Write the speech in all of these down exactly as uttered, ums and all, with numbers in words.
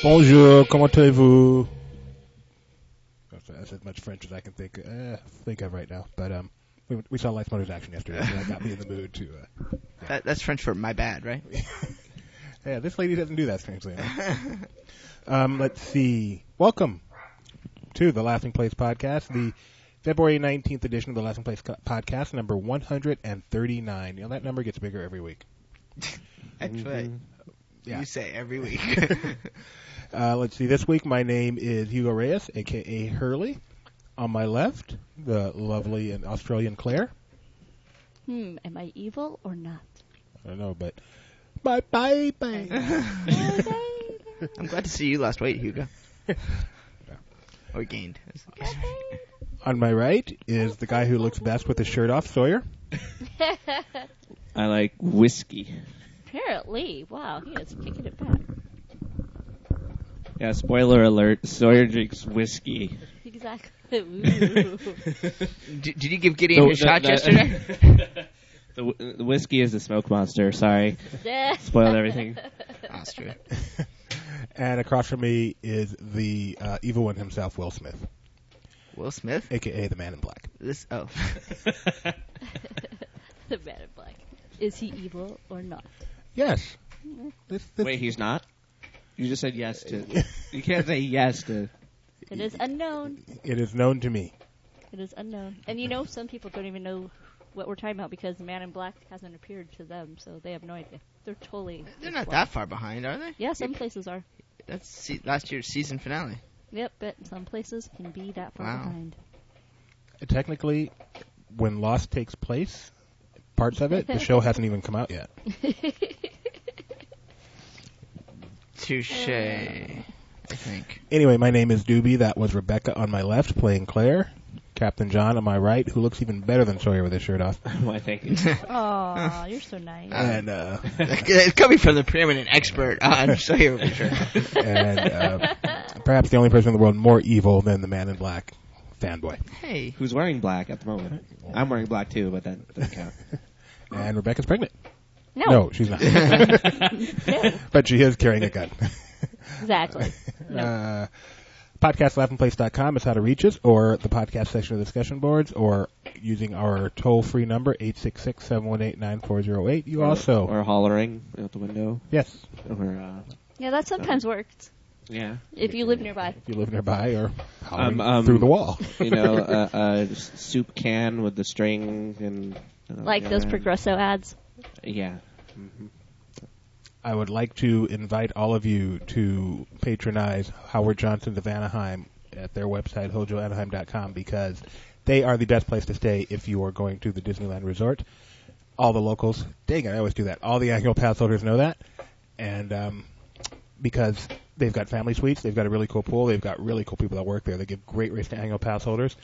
Bonjour, comment allez-vous? That's as much French as I can think uh, think of right now. But um, we, we saw Lights, Motors, Action yesterday, so that got me in the mood to... Uh, yeah. that, that's French for my bad, right? Yeah, this lady doesn't do that, strangely enough. um, let's see. Welcome to the Laughing Place podcast, the February nineteenth edition of the Laughing Place co- podcast, number one hundred thirty-nine. You know, that number gets bigger every week. Actually, mm-hmm. yeah. You say every week. uh, let's see. This week, my name is Hugo Reyes, a k a. Hurley. On my left, the lovely and Australian Claire. Hmm, am I evil or not? I don't know, but... Bye, bye, bye. I'm glad to see you lost weight, Hugo. Yeah. Or gained. On my right is the guy who looks best with his shirt off, Sawyer. I like whiskey. Apparently. Wow, he is kicking it back. Yeah, spoiler alert, Sawyer drinks whiskey. Exactly. did, did you give Gideon his shot yesterday? the, the whiskey is the smoke monster, sorry. Spoiled everything. That's true. And across from me is the uh, evil one himself, Will Smith. Will Smith? A K A the Man in Black. This Oh. The Man in Black. Is he evil or not? Yes. This, this Wait, he's not? You just said yes to... You can't say yes to... It is unknown. It is known to me. It is unknown. And you know, some people don't even know what we're talking about because the Man in Black hasn't appeared to them, so they have no idea. They're totally... They're not that far behind, are they? Yeah, some places are. That's se- last year's season finale. Yep, but some places can be that far wow. behind. Technically, when Lost takes place, parts of it, the show hasn't even come out yet. Touche, I think. Anyway, my name is Doobie. That was Rebecca on my left, playing Claire. Captain John on my right, who looks even better than Sawyer with his shirt off. Why, thank you. Aw, you're so nice. And uh, it's coming from the preeminent expert on Sawyer with his shirt off. And uh, perhaps the only person in the world more evil than the Man in Black fanboy. Hey. Who's wearing black at the moment? I'm wearing black too, but that doesn't count. And Rebecca's pregnant. No. No, she's not. No. But she is carrying a gun. Exactly. No. Uh, podcast laughing place dot com is how to reach us, or the podcast section of the discussion boards, or using our toll-free number, eight six six, seven one eight, nine four zero eight. You or, also... Or hollering out the window. Yes. Or, uh, yeah, that sometimes uh, works. Yeah. If you live nearby. If you live nearby, or hollering um, um, through the wall. You know, a uh, uh, soup can with the string and... Uh, like yeah. those Progresso ads? Yeah. Mm-hmm. I would like to invite all of you to patronize Howard Johnson's of Anaheim at their website, hojo anaheim dot com, because they are the best place to stay if you are going to the Disneyland Resort. All the locals, dang it, I always do that. All the annual pass holders know that. And um, because they've got family suites, they've got a really cool pool, they've got really cool people that work there. They give great rates to annual pass holders.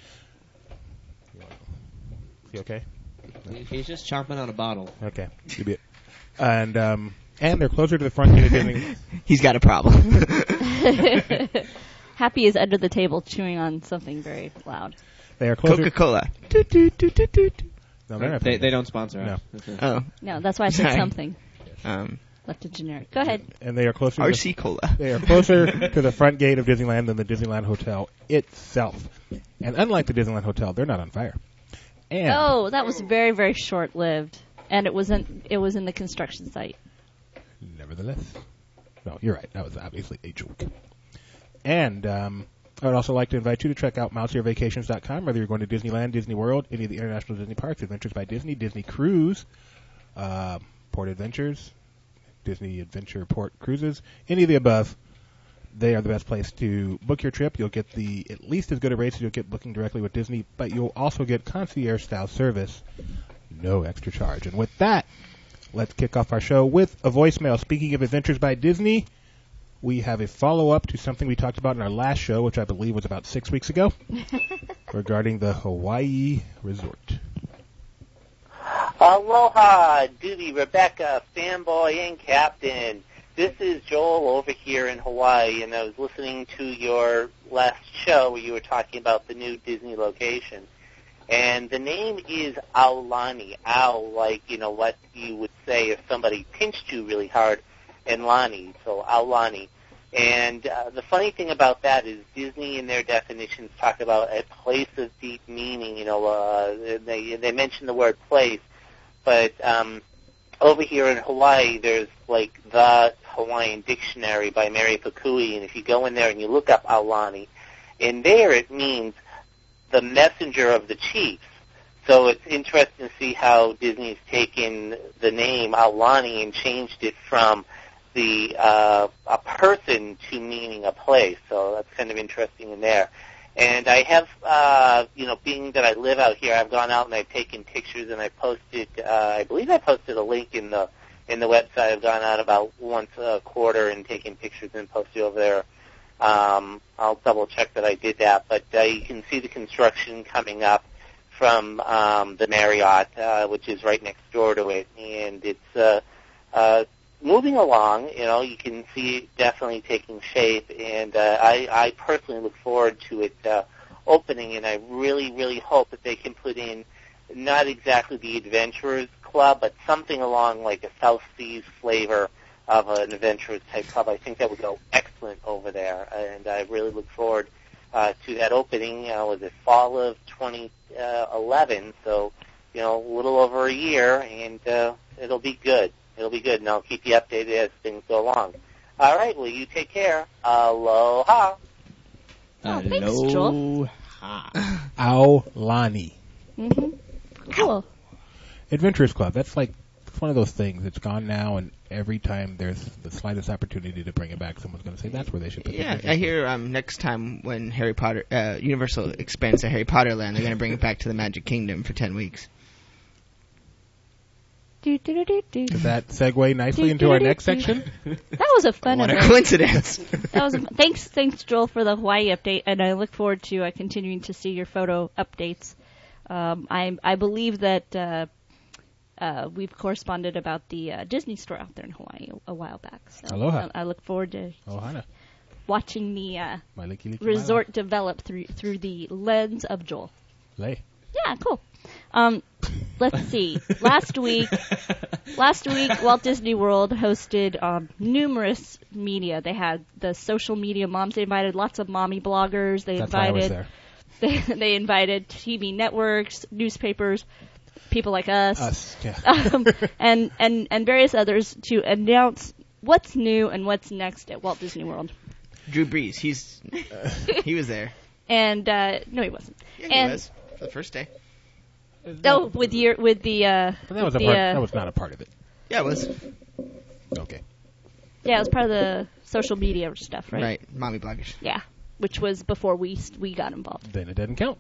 You okay? He's just chomping on a bottle. Okay, you be it. And... um And they're closer to the front gate of Disney. He's got a problem. Happy is under the table chewing on something very loud. They are closer. Coca-Cola. No, they're not. They, they don't sponsor no. us. Oh. No, that's why I said Sorry. something. Um, Left it generic. Go ahead. And they are closer. R To C the, Cola. They are closer to the front gate of Disneyland than the Disneyland Hotel itself. And unlike the Disneyland Hotel, they're not on fire. And Oh, that was very, very short-lived. And it wasn't. It was in the construction site. Nevertheless. No, you're right. That was obviously a joke. And um, I would also like to invite you to check out mouse ear vacations dot com, whether you're going to Disneyland, Disney World, any of the international Disney parks, Adventures by Disney, Disney Cruise, uh, Port Adventures, Disney Adventure Port Cruises, any of the above. They are the best place to book your trip. You'll get the at least as good a rates as you'll get booking directly with Disney, but you'll also get concierge-style service, no extra charge. And with that, let's kick off our show with a voicemail. Speaking of Adventures by Disney, we have a follow-up to something we talked about in our last show, which I believe was about six weeks ago, regarding the Hawaii Resort. Aloha, Doobie, Rebecca, fanboy, and captain. This is Joel over here in Hawaii, and I was listening to your last show where you were talking about the new Disney location. And the name is Aulani. Owl, like, you know, what you would say if somebody pinched you really hard, and Lani, so Aulani. And uh, the funny thing about that is Disney, in their definitions, talk about a place of deep meaning. You know, uh, they they mention the word place, but um, over here in Hawaii, there's like the Hawaiian Dictionary by Mary Pukui, and if you go in there and you look up Aulani, in there it means the messenger of the chiefs. So it's interesting to see how Disney's taken the name Aulani and changed it from the uh, a person to meaning a place. So that's kind of interesting in there. And I have, uh, you know, being that I live out here, I've gone out and I've taken pictures and I posted. Uh, I believe I posted a link in the in the website. I've gone out about once a quarter and taken pictures and posted over there. Um, I'll double check that I did that, but uh, you can see the construction coming up from um, the Marriott, uh, which is right next door to it, and it's uh, uh, moving along. You know, you can see it definitely taking shape, and uh, I, I personally look forward to it uh, opening, and I really, really hope that they can put in not exactly the Adventurers Club, but something along like a South Seas flavor of an Adventurers type club. I think that would go excellent over there, and I really look forward uh, to that opening. Uh, was it fall of twenty eleven? So, you know, a little over a year, and uh, it'll be good. It'll be good, and I'll keep you updated as things go along. All right, well, you take care. Aloha. Oh, thanks, Joel. Aulani. Mm-hmm. Cool. Adventurers Club. That's like it's one of those things. It's gone now, and every time there's the slightest opportunity to bring it back, someone's going to say that's where they should put it. Yeah, I hear um, next time when Harry Potter, uh, Universal expands to Harry Potter Land, they're going to bring it back to the Magic Kingdom for ten weeks. Do, do, do, do, do. Does that segue nicely Do, into do, our do, next do. section? That was a fun What a event. coincidence. That was a, thanks, thanks, Joel, for the Hawaii update, and I look forward to uh, continuing to see your photo updates. Um, I I believe that uh, uh, we've corresponded about the uh, Disney store out there in Hawaii a, a while back. So Aloha. I, I look forward to Ohana. watching the uh, My Liki Liki resort develop through through the lens of Joel. Lay. Yeah, cool. Um, let's see. Last week, last week, Walt Disney World hosted um, numerous media. They had the social media moms. They invited lots of mommy bloggers. They That's why I was invited there. they, they invited T V networks, newspapers, people like us, Us, yeah. um, and and and various others to announce what's new and what's next at Walt Disney World. Drew Brees, he's he was there. And uh, no, he wasn't. Yeah, he and, was for the first day. Oh, with your with the uh, But that was a the, part. uh, That was not a part of it. Yeah, it was. Okay. yeah, it was part of the social media stuff, right? Right, mommy bloggers. Yeah, which was before we we got involved. Then it doesn't count.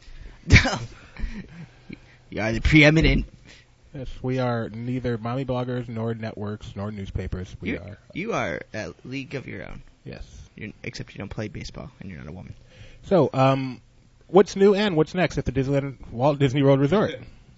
You are the preeminent. Yes, we are neither mommy bloggers nor networks nor newspapers. We you, are. You are a league of your own. Yes. You're, except you don't play baseball and you're not a woman. So, um, what's new and what's next at the Disneyland Walt Disney World Resort?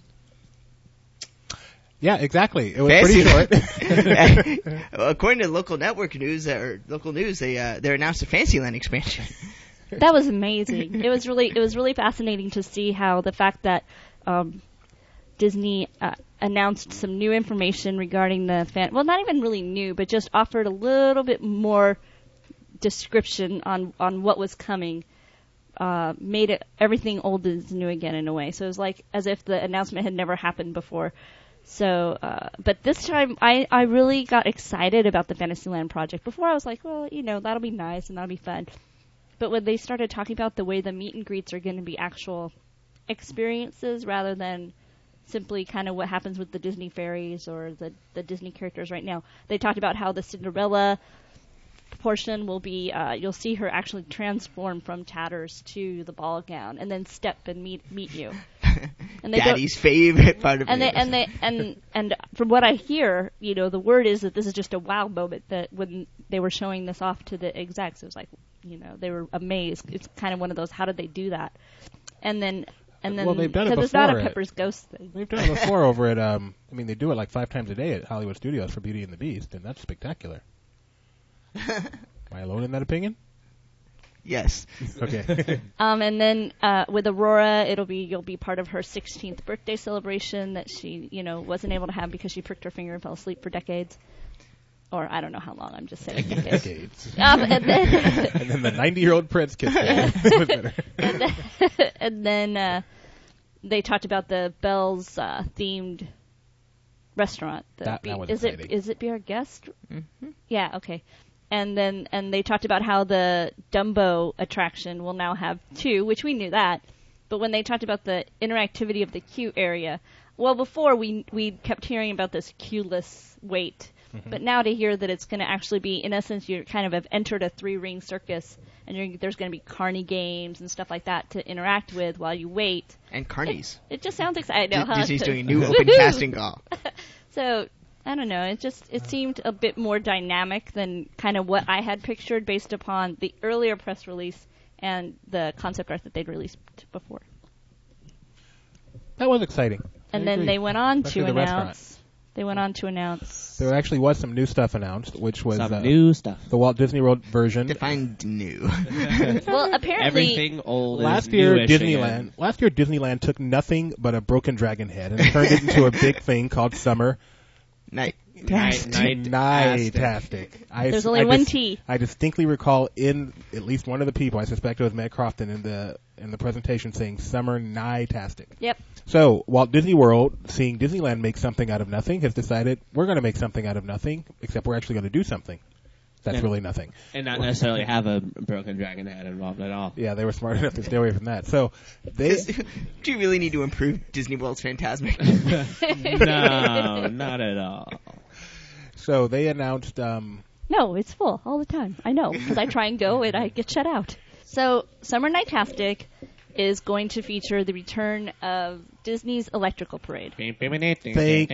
Yeah, exactly. It was pretty short. According to local network news or local news, they uh, they announced a Fantasyland expansion. That was amazing. It was really it was really fascinating to see how the fact that um, Disney uh, announced some new information regarding the fan. Well, not even really new, but just offered a little bit more description on on what was coming. Uh, made it everything old is new again in a way. So it was like as if the announcement had never happened before. So, uh, but this time I, I really got excited about the Fantasyland project. Before I was like, well, you know, that'll be nice and that'll be fun. But when they started talking about the way the meet and greets are going to be actual experiences rather than simply kind of what happens with the Disney fairies or the, the Disney characters right now, they talked about how the Cinderella portion will be, uh, you'll see her actually transform from tatters to the ball gown and then step and meet meet you. And they Daddy's favorite part of and it. they and they and and from what I hear, you know, the word is that this is just a wow moment. That when they were showing this off to the execs, it was like, you know, they were amazed. It's kind of one of those, how did they do that? And then and then Well, they've done it because it's not a before at- Pepper's Ghost thing. We've done it before over at, um, I mean, they do it like five times a day at Hollywood Studios for Beauty and the Beast, and that's spectacular. Am I alone in that opinion? Yes. Okay. Um, and then uh, with Aurora, it'll be you'll be part of her sixteenth birthday celebration that she, you know, wasn't able to have because she pricked her finger and fell asleep for decades. or I don't know how long. I'm just saying decades. Decades. Um, and then And then the ninety-year-old prince kissed her. It was better. and then, and then uh, they talked about the Bell's uh, themed restaurant. The That- be, that was is it exciting. is it Be Our Guest? Mhm. Yeah, okay. And then and they talked about how the Dumbo attraction will now have two, which we knew that. But when they talked about the interactivity of the queue area, well, before we we kept hearing about this queue-less wait. Mm-hmm. But now to hear that it's going to actually be, in essence, you kind of have entered a three-ring circus, and you're, there's going to be carny games and stuff like that to interact with while you wait. And carnies. It just sounds exciting. D- huh? Disney's doing a new open casting call. So I don't know. It just it seemed a bit more dynamic than kind of what I had pictured based upon the earlier press release and the concept art that they'd released before. That was exciting. And I then agree. they went on Especially to the restaurant. announce. They went on to announce. There actually was some new stuff announced, which was Some uh, new stuff. the Walt Disney World version. Defined new. Well, apparently, Everything old Last is year, newish Disneyland. again. Last year, Disneyland took nothing but a broken dragon head and turned it into a big thing called Summer. Night. Night, night, Nightastic. I, there's I only one dis- T. I distinctly recall in at least one of the people, I suspect it was Matt Crofton, in the in the presentation saying Summer Nightastic. Yep. So Walt Disney World, seeing Disneyland make something out of nothing, has decided we're going to make something out of nothing, except we're actually going to do something. That's And- really nothing. And not necessarily have a broken dragon head involved at all. Yeah, they were smart enough to stay away from that. So they Do you really need to improve Disney World's Phantasmic? No, not at all. so they announced um, No, it's full all the time. I know, because I try and go and I get shut out. So, Summer Nightastic is going to feature the return of Disney's Electrical Parade. Thank goodness, I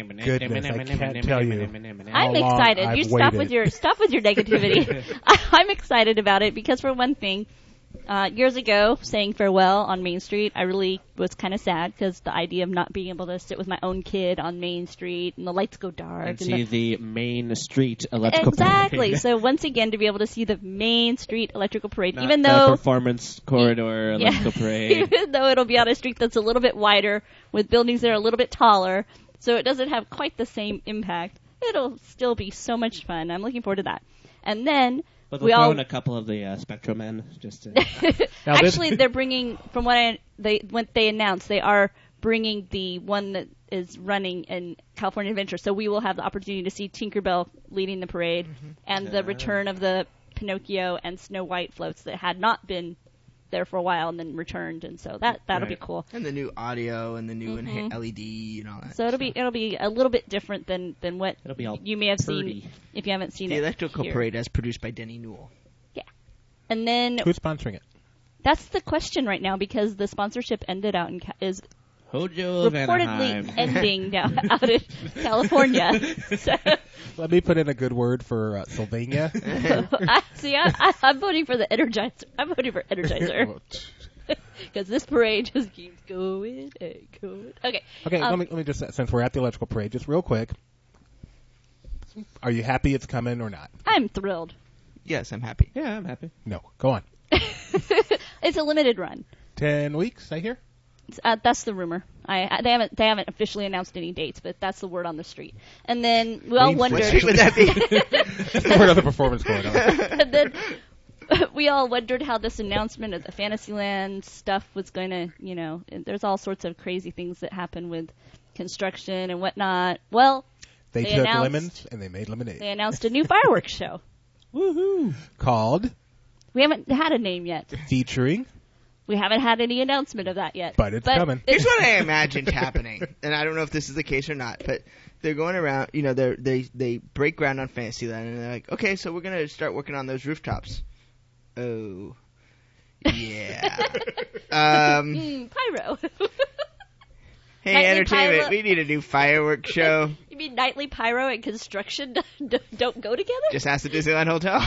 can't tell you. How I'm long excited. I've You stop waited. with your stop with your negativity. I, I'm excited about it because, for one thing, uh, years ago, saying farewell on Main Street, I really was kind of sad because the idea of not being able to sit with my own kid on Main Street and the lights go dark. And and see the, the main street electrical exactly. parade. So once again, to be able to see the Main Street Electrical Parade, Not even the though performance corridor Yeah. electrical parade. even though it'll be on a street that's a little bit wider with buildings that are a little bit taller, so it doesn't have quite the same impact. It'll still be so much fun. I'm looking forward to that. And then But we they'll throw all in a couple of the uh, Spectrum men just to. Now this- actually they're bringing from what I they what they announced they are bringing the one that is running in California Adventure. So we will have the opportunity to see Tinkerbell leading the parade and the return of the Pinocchio and Snow White floats that had not been there for a while and then returned, and so that that'll be Right. cool. And the new audio and the new Mhm. inha- L E D and all that. So it'll be it'll be a little bit different than than what It'll be all you may have purdy. seen if you haven't seen The it. Electrical here. Parade as produced by Denny Newell. And then Who's sponsoring it? that's the question right now because the sponsorship ended out in Ca- is Hojo of reportedly Anaheim. ending now out in California. So, Let me put in a good word for uh, Sylvania. I, see, I, I, I'm voting for the Energizer. I'm voting for Energizer because this parade just keeps going and going. Okay. Okay, um, let me let me just since we're at the electrical parade, just real quick. Are you happy it's coming or not? I'm thrilled. Yes, I'm happy. Yeah, I'm happy. No. Go on. It's a limited run. Ten weeks, I hear. Uh, that's the rumor. I, I they haven't they haven't officially announced any dates, but that's the word on the street. And then we all Main wondered. Street. What would that be? That's the word of the performance going on. And then we all wondered how this announcement of the Fantasyland stuff was going to, you know, and there's all sorts of crazy things that happen with construction and whatnot. Well, They, They took announced- lemons and they made lemonade. they announced a new fireworks show. Woohoo! Called We haven't had a name yet. featuring, We haven't had any announcement of that yet. but it's coming. Here's what I imagined happening, and I don't know if this is the case or not, but they're going around, you know, they they they break ground on Fantasyland, and they're like, okay, so we're gonna start working on those rooftops. Oh, yeah. um, Mm, pyro. hey, Nightly entertainment, pilot. we need a new fireworks show. You mean nightly pyro and construction d- don't go together? Just ask the Disneyland Hotel.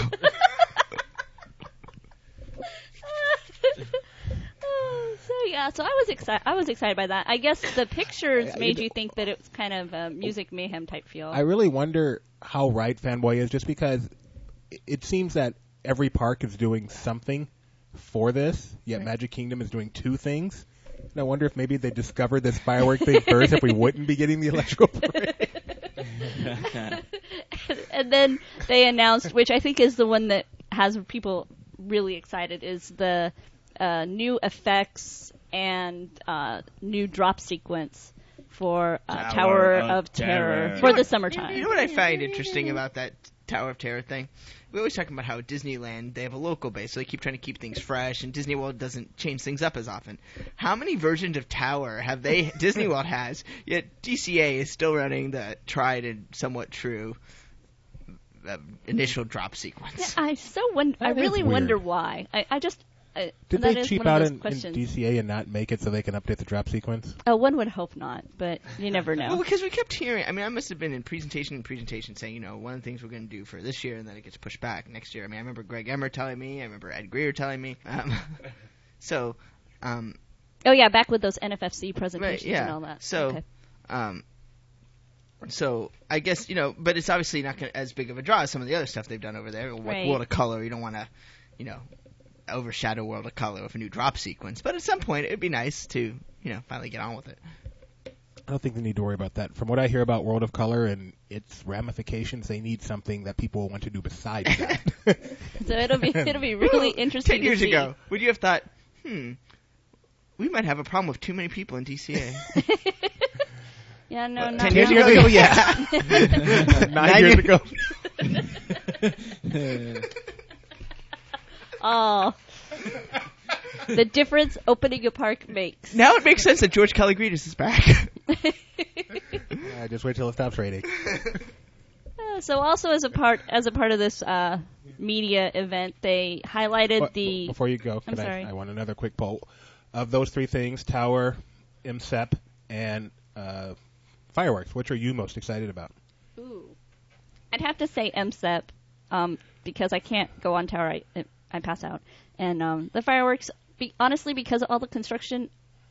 Oh, so yeah, so I was excited. I was excited by that. I guess the pictures I- made you think that it was kind of a music mayhem type feel. I really wonder how right Fanboy is, just because it- it seems that every park is doing something for this, yet Right. Magic Kingdom is doing two things. And I wonder if maybe they discovered this firework thing first, if we wouldn't be getting the electrical parade. and then they announced, which I think is the one that has people really excited, is the uh, new effects and uh, new drop sequence for uh, Tower, Tower of, of Terror, Terror. for You know the what- summertime. You know what I find interesting about that Tower of Terror thing? We always talk about how Disneyland, they have a local base, so they keep trying to keep things fresh, and Disney World doesn't change things up as often. How many versions of Tower have they, Disney World has, yet D C A is still running the tried and somewhat true uh, initial drop sequence? Yeah, I so won- I That is really weird. wonder why. I, I just uh, Did that they is cheap one of out those in, in questions. D C A and not make it so they can update the drop sequence? Oh, one would hope not, but you never know. Well, because we kept hearing, I mean, I must have been in presentation and presentation saying, you know, one of the things we're going to do for this year, and then it gets pushed back next year. I mean, I remember Greg Emmer telling me, I remember Ed Greer telling me. Um, so, um, Oh yeah, back with those N F F C presentations Right, yeah. and all that. So, Okay. um, so I guess, you know, but it's obviously not gonna, as big of a draw as some of the other stuff they've done over there. What Right. World of Color, you don't want to, you know, overshadow World of Color with a new drop sequence. But at some point, it'd be nice to, you know, finally get on with it. I don't think they need to worry about that. From what I hear about World of Color and its ramifications, they need something that people want to do besides that. So it'll be it'll be really interesting. Ten years to see. ago, would you have thought, hmm, we might have a problem with too many people in D C A? Yeah, no, What, not ten years really. ago, yeah. Nine, Nine years years- ago. Oh, the difference opening a park makes. Now it makes sense that George Calligridis is back. Uh, just wait till it stops raining. Uh, so also as a part as a part of this uh, media event, they highlighted But the. Before you go, I'm can I, sorry. I want another quick poll. Of those three things, Tower, M S E P, and uh, fireworks, which are you most excited about? Ooh. I'd have to say M S E P, um, because I can't go on tower. I, I pass out. And um, the fireworks, be, honestly, because of all the construction,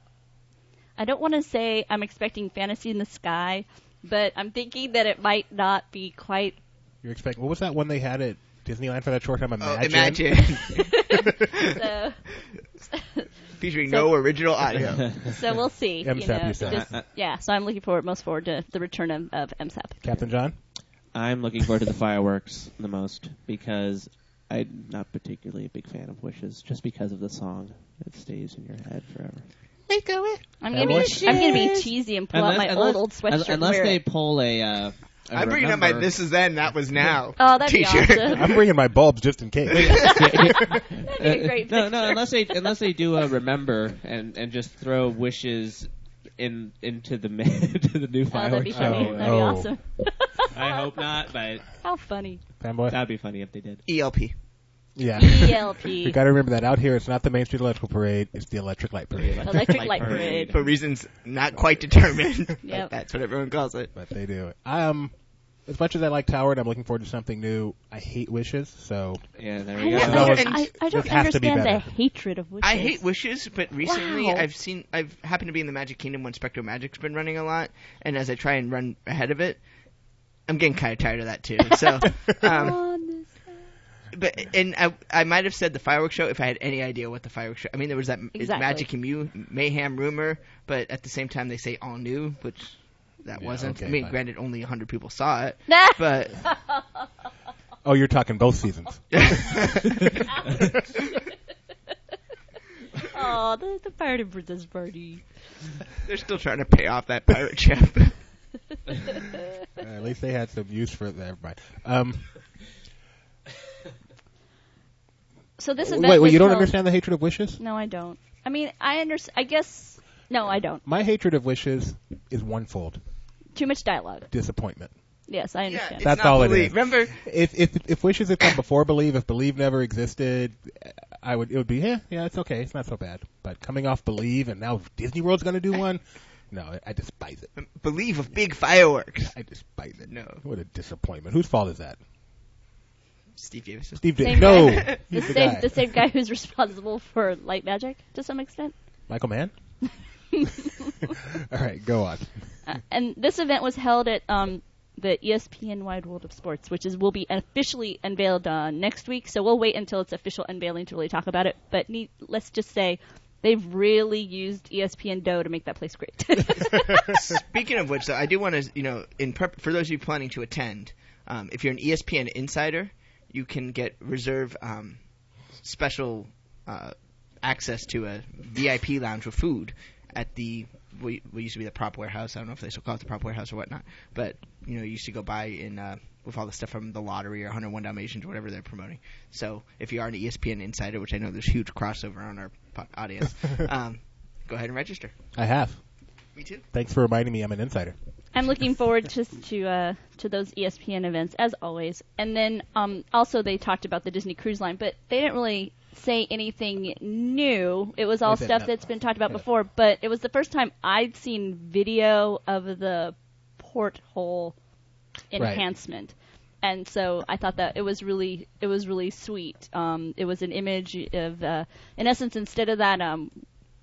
I don't want to say I'm expecting Fantasy in the Sky, but I'm thinking that it might not be quite. You're expecting, what was that one they had at Disneyland for that short time? Oh, Imagine. imagine. So, Featuring So- no original audio. so we'll see. M you S E P, know, you said. just- yeah, so I'm looking forward, most forward to the return of, of M S E P. Captain John? I'm looking forward to the fireworks the most because I'm not particularly a big fan of Wishes, just because of the song that stays in your head forever. I'm That gonna was- be I'm gonna be cheesy and pull out my old old sweatshirt. and unless wear they it. pull a. Uh, a I'm bringing up my remember- "This is then, that was now" Oh, that'd be t-shirt. awesome. I'm bringing my bulbs just in case. That'd be a great no, picture. no, unless they unless they do a remember and, and just throw Wishes in into the ma- to the new Oh, that'd be fireworks. funny. Oh, that'd be oh. awesome. I hope not, but How funny. Fanboy? that'd be funny if they did. E L P. Yeah. E L P. You got to remember that out here, it's not the Main Street Electrical Parade, it's the Electric Light Parade. Electric Light Light Parade. Parade. For reasons not quite determined. Yep. That's what everyone calls it. But they do it. Um, as much as I like Tower and I'm looking forward to something new, I hate Wishes, so Yeah, there I we go. don't, No, I, it's- I, I don't this has to be understand the better. hatred of wishes. I hate Wishes, but recently Wow. I've seen, I've happened to be in the Magic Kingdom when Spectro Magic's been running a lot, and as I try and run ahead of it, I'm getting kind of tired of that too. So, um, On this but and I, I might have said the fireworks show if I had any idea what the fireworks show. I mean, there was that Exactly. Magic and Mew Mayhem rumor, but at the same time they say all new, which that Yeah, wasn't. okay, I mean, fine. granted, only one hundred people saw it, Nah. but Oh, you're talking both seasons. Oh, the, the Pirate and Princess party. they're still trying to pay off that pirate ship. Uh, at least they had some use for it. Never mind. Um, So this event wait, wait, was you don't held- understand the hatred of Wishes? No, I don't. I mean, I understand. I guess no, I don't. My hatred of Wishes is onefold: Too much dialogue. disappointment. Yes, I Yeah, understand. it's That's not all it Believe. is. Remember, If if if Wishes had come before Believe, if Believe never existed, I would it would be yeah yeah it's okay, it's not so bad. But coming off Believe and now Disney World's going to do one, no, I, I despise it. believe of big fireworks. I despise it. No. What a disappointment. Whose fault is that? Steve Davis. Steve Same did no. guy. He's the the same guy. the same guy who's responsible for light magic to some extent. Michael Mann. All right, go on. Uh, and this event was held at um, the E S P N Wide World of Sports, which is will be officially unveiled uh, next week. So we'll wait until it's official unveiling to really talk about it. But need, let's just say they've really used E S P N Dough to make that place great. Speaking of which, though, I do want to, you know, in prep for those of you planning to attend, Um, if you're an E S P N insider, you can get reserve um, special uh, access to a V I P lounge with food at the what used to be the Prop Warehouse. I don't know if they still call it the Prop Warehouse or whatnot, but you know, you used to go by in uh, with all the stuff from the lottery or one oh one Dalmatians or whatever they're promoting. So if you are an E S P N insider, which I know there's huge crossover on our po- audience, um, go ahead and register. I have. Me too. Thanks for reminding me I'm an insider. I'm looking forward to to uh, to those E S P N events as always. And then um, also they talked about the Disney Cruise Line, but they didn't really say anything new. It was all They said stuff no. that's been talked about Yeah. before. But it was the first time I'd seen video of the porthole enhancement. And so I thought that it was really it was really sweet. Um, it was an image of, uh, in essence, instead of that, um,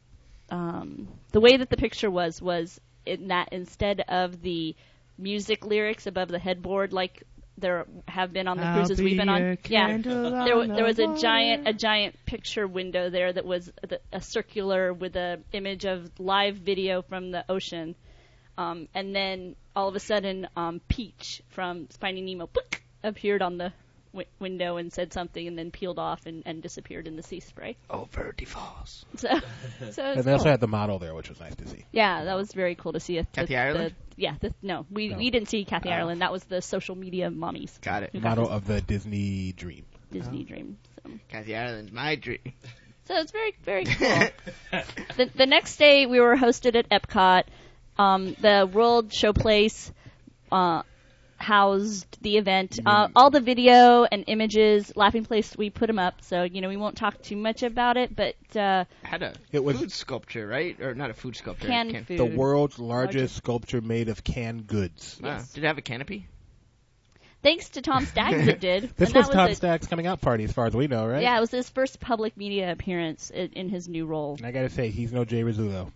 um, the way that the picture was was in that instead of the music lyrics above the headboard like there have been on the I'll cruises be we've been on, your yeah, candle there on wa- there was the a giant water. a giant picture window there that was the, a circular with a image of live video from the ocean, um, and then all of a sudden um, Peach from Finding Nemo book, appeared on the w- window and said something and then peeled off and, and disappeared in the sea spray. Over the falls. So, so And it's they also cool. had the model there, which was nice to see. Yeah, that was very cool to see. It. Kathy the, Ireland? The, yeah, the, no, we No. we didn't see Kathy Oh. Ireland. That was the social media mommies. Got it. who got Model this of the Disney Dream. Disney Dream. So. Kathy Ireland's my dream. so it's very very cool. the the next day we were hosted at Epcot. Um, the World Showplace uh, housed the event. Uh, all the video and images, Laughing Place, we put them up. So you know we won't talk too much about it, but uh, Had a It was- food sculpture, right? Or not a food sculpture. canned can- food. The world's largest Largest. sculpture made of canned goods. Wow. Yes. Did it have a canopy? Thanks to Tom Staggs, it did. This and was that Tom a, Stack's coming out party, as far as we know, right? Yeah, it was his first public media appearance in, in his new role. And I gotta say, he's no Jay Rizzuto.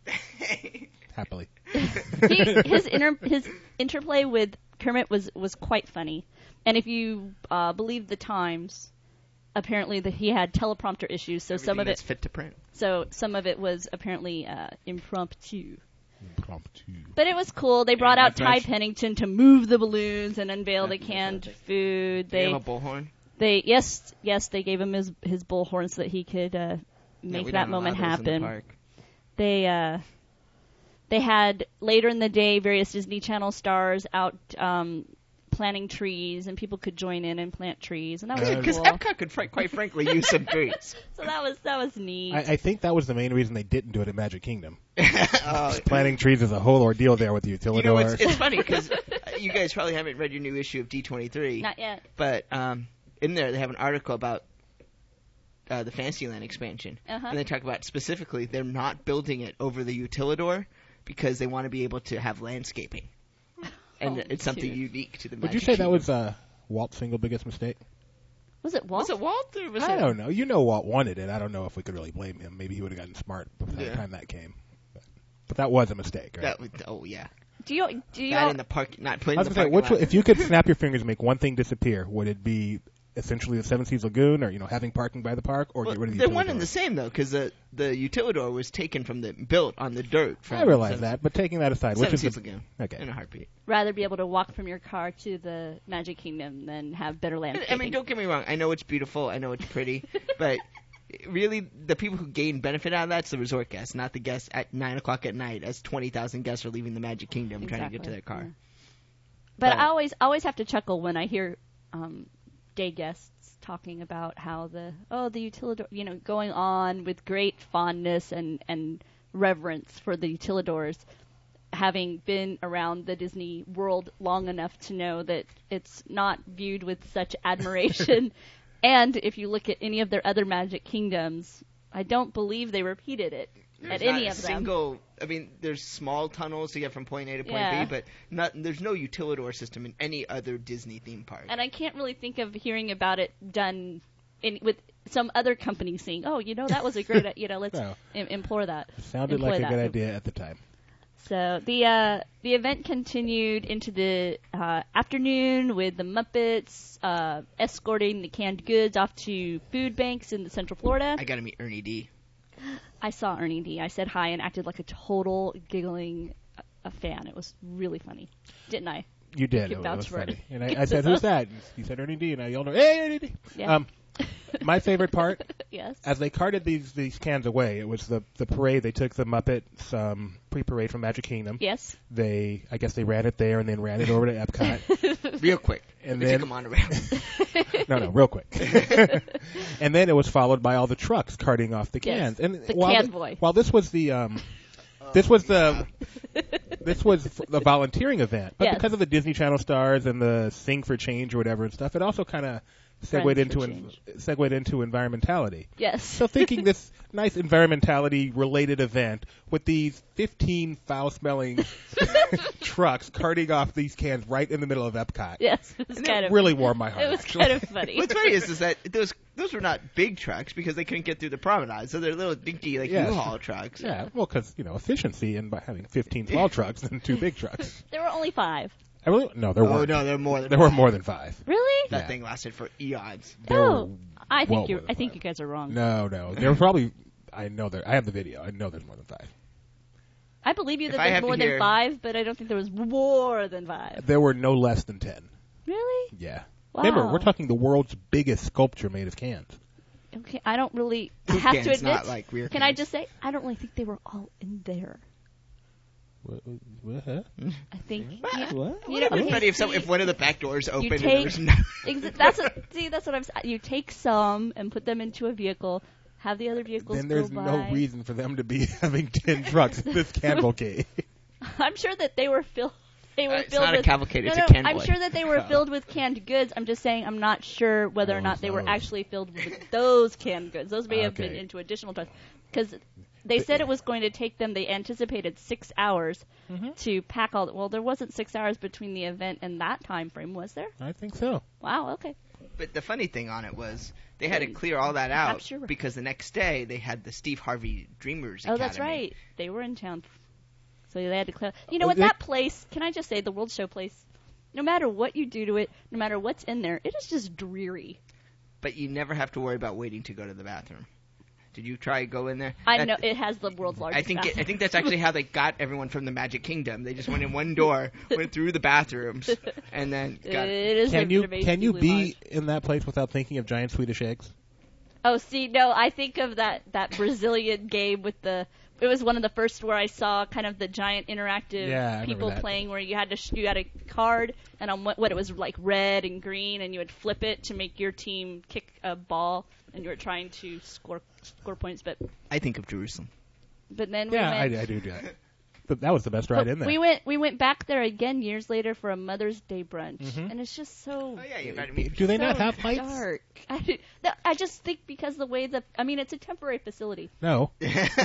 Happily. he, his inter, his interplay with Kermit was was quite funny, and if you uh, believe the Times, apparently that he had teleprompter issues, so some Everything of that's it fit to print. so some of it was apparently uh, impromptu. Impromptu. But it was cool. They brought Yeah, out my Ty French- Pennington to move the balloons and unveil the That's canned fantastic. food. They They have a bullhorn. they yes yes they gave him his his bullhorn so that he could uh, Yeah, make we that don't moment allow those in the happen. park. They uh, they had later in the day various Disney Channel stars out um, planting trees, and people could join in and plant trees, and that was Uh, cool. Because Epcot could, fr- quite frankly, use some trees. So that was that was neat. I, I think that was the main reason they didn't do it at Magic Kingdom. Uh, Planting trees is a whole ordeal there with the you utilidors. know, it's, it's funny because you guys probably haven't read your new issue of D twenty-three, Not yet. but um, in there they have an article about uh, the Fantasyland expansion, Uh-huh. and they talk about specifically they're not building it over the utilidor because they want to be able to have landscaping, and Oh, it's something dude. unique to the. Would you Magic say that Kingdom. was uh, Walt's single biggest mistake? Was it Walt? Was it Walt or was I it? don't know. You know Walt wanted it. I don't know if we could really blame him. Maybe he would have gotten smart by the Yeah. time that came. But, but that was a mistake, right? That was, oh yeah, Do you do you that all, in the park, not putting I was the gonna say, parking which, lot. if you could snap your fingers and make one thing disappear, would it be essentially the Seven Seas Lagoon, or you know, having parking by the park, or Well, get rid of the they're one and utilidor? the same though, because the the utilidor was taken from the built on the dirt. From I realize Seven- that, but taking that aside, Seven which is Seas the, Lagoon okay? in a heartbeat. rather be able to walk from your car to the Magic Kingdom than have better I landscaping? mean, don't get me wrong. I know it's beautiful. I know it's pretty, but really, the people who gain benefit out of that's the resort guests, not the guests at nine o'clock at night as twenty thousand guests are leaving the Magic Kingdom trying to get to their car. Yeah. But But- I always always have to chuckle when I hear um, day guests talking about how the oh the utilidor, you know, going on with great fondness and and reverence for the utilidors, having been around the Disney World long enough to know that it's not viewed with such admiration. And if you look at any of their other Magic Kingdoms, I don't believe they repeated it There's at not any a of them. single. I mean, there's small tunnels to get from point A to point Yeah. B, but not, there's no utilidor system in any other Disney theme park. And I can't really think of hearing about it done in, with some other company saying, "Oh, you know, that was a great, you know, let's Well, im- implore that." sounded employ like a that. good idea at the time. So the uh, the event continued into the uh, afternoon with the Muppets uh, escorting the canned goods off to food banks in the Central Florida. I got to meet Ernie D. I saw Ernie D. I said hi and acted like a total giggling a fan. It was really funny, didn't I? You did. You It vouch was for it. funny. And I, I said, "Who's that?" And he said, "Ernie D." And I yelled, "Hey, Ernie D!" Yeah. Um, my favorite part, Yes. as they carted these these cans away, it was the the parade. They took the Muppets um, pre-parade from Magic Kingdom. Yes. They, I guess, they ran it there and then ran it over to Epcot. Real quick. And we then- took them on around. No, no, real quick. And then it was followed by all the trucks carting off the cans. Yes, And the while, convoy. while this was the um, this was the this was f- the volunteering event, but Yes. because of the Disney Channel stars and the Sing for Change or whatever and stuff, it also kind of segued Friends into for en- Change. segued into environmentality. Yes. So thinking this nice environmentality related event with these fifteen foul smelling trucks carting off these cans right in the middle of Epcot. Yes. It was And kind it of. really warmed my heart. It was actually. kind of funny. What's funny is, is that those those were not big trucks because they couldn't get through the promenade, so they're little dinky like Yes. U-Haul trucks. Yeah, well, because you know efficiency and by having fifteen small trucks and two big trucks. There were only five. I really no, there Oh weren't. no, they're more than There were more than five. Really? That Yeah. thing lasted for eons. There Oh, were I think well you. more than I think five. you guys are wrong. No, no, there were probably. I know there. I have the video. I know there's more than five. I believe you If that I there's have to more than hear- five, but I don't think there was more than five. There were no less than ten. Really? Yeah. Wow. Remember, we're talking the world's biggest sculpture made of cans. Okay, I don't really I Poop have cans, to admit. not like rear can I cans. just say I don't really think they were all in there. What? what huh? I think you, What? you Would know, it be okay, funny if, some, see, if one of the back doors opened and take- there was no... exa- that's what, see that's what I'm saying. You take some and put them into a vehicle, have the other vehicles Then there's go no by. reason for them to be having ten trucks in this cavalcade. I'm sure that they were filled. They were Uh, it's filled not a with cavalcade, no, it's no, a convoy. I'm sure that they were filled with canned goods. I'm just saying I'm not sure whether or Those- not they were those. actually filled with those canned goods. Those may have been Okay. into additional trucks because they said it was going to take them. They anticipated six hours Mm-hmm. to pack all. The, well, there wasn't six hours between the event and that time frame, was there? I think so. Wow. Okay. But the funny thing on it was they had to clear all that out sure. because the next day they had the Steve Harvey Dreamers Oh, Academy. that's right. They were in town, so they had to clear. You know Oh, what? they- That place. Can I just say the World Show place? No matter what you do to it, no matter what's in there, it is just dreary. But you never have to worry about waiting to go to the bathroom. Did you try go in there? I That- know it has the world's largest. I think it, I bathroom. think that's actually how they got everyone from the Magic Kingdom. They just went in one door, went through the bathrooms, and then got It is Can you amazingly can you be large. in that place without thinking of giant Swedish eggs? Oh, see, no, I think of that that Brazilian game with the. It was one of the first where I saw kind of the giant interactive Yeah, I remember people that. playing, where you had to sh- you had a card, and on what, what it was like red and green, and you would flip it to make your team kick a ball, and you were trying to score score points. But I think of Jerusalem. but then we Yeah, I, went. I do do that. But that was the best ride but in there. We went we went back there again years later for a Mother's Day brunch, Mhm. and it's just so. Oh yeah, you invited me. Do they not so have lights? dark. I, no, I just think because the way the I mean it's a temporary facility. No.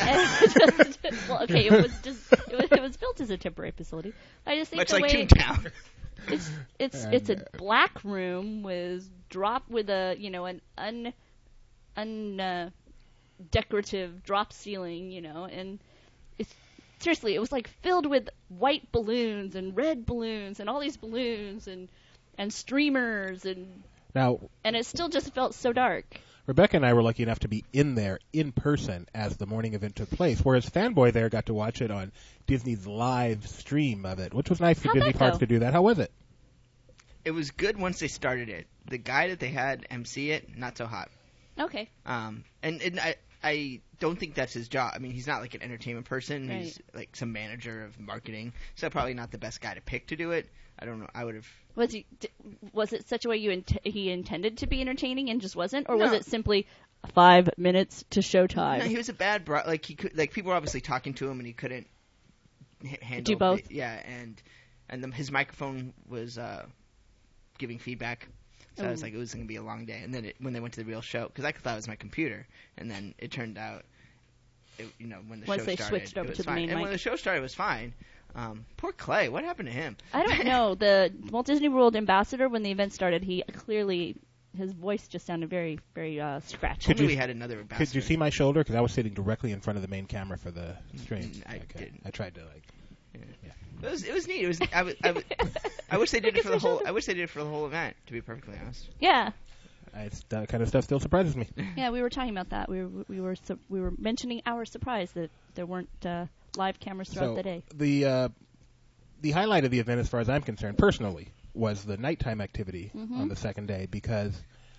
well, okay, it was just it was, it was built as a temporary facility. I just think Much the like way Toontown. it's it's And, it's a uh, black room with drop with a you know an un un uh, decorative drop ceiling, you know, and it's seriously it was like filled with white balloons and red balloons and all these balloons and and streamers and Now, and it still just felt so dark. Rebecca and I were lucky enough to be in there in person as the morning event took place, whereas Fanboy there got to watch it on Disney's live stream of it, which was nice for How'd Disney that Parks go? to do that. How was it? It was good once they started it. The guy that they had M C it, not so hot. Okay. Um, and, and I, I don't think that's his job. I mean, he's not like an entertainment person. Right. He's like some manager of marketing. So probably not the best guy to pick to do it. I don't know. I would have. Was he? d- Was it such a way you int- he intended to be entertaining and just wasn't, or was No. it simply five minutes to showtime? No, he was a bad bro. Like he could. Like people were obviously talking to him, and he couldn't h- handle. Do both? it. Yeah, and and the, his microphone was uh, giving feedback. So I was Ooh. like, it was going to be a long day. And then it, when they went to the real show, because I thought it was my computer, and then it turned out, it, you know, when the Once show they started, switched over it was to the fine. main and mic. when the show started, it was fine. Um, poor Clay, what happened to him? I don't know. The Walt Disney World ambassador, when the event started, he clearly his voice just sounded very, very uh, scratchy. Could Only you- we had another ambassador. Could you see my shoulder? Because I was sitting directly in front of the main camera for the stream. Mm, I Okay. didn't. I tried to like. It was it was neat. It was I, was, I, was, I wish they did Look it for at the my whole. shoulder. I wish they did it for the whole event. To be perfectly honest. Yeah, I- It's, that kind of stuff still surprises me. yeah. We were talking about that. We were we were su- we were mentioning our surprise that there weren't uh, live cameras throughout So the day. the uh, the highlight of the event, as far as I'm concerned, personally, was the nighttime activity Mhm. on the second day because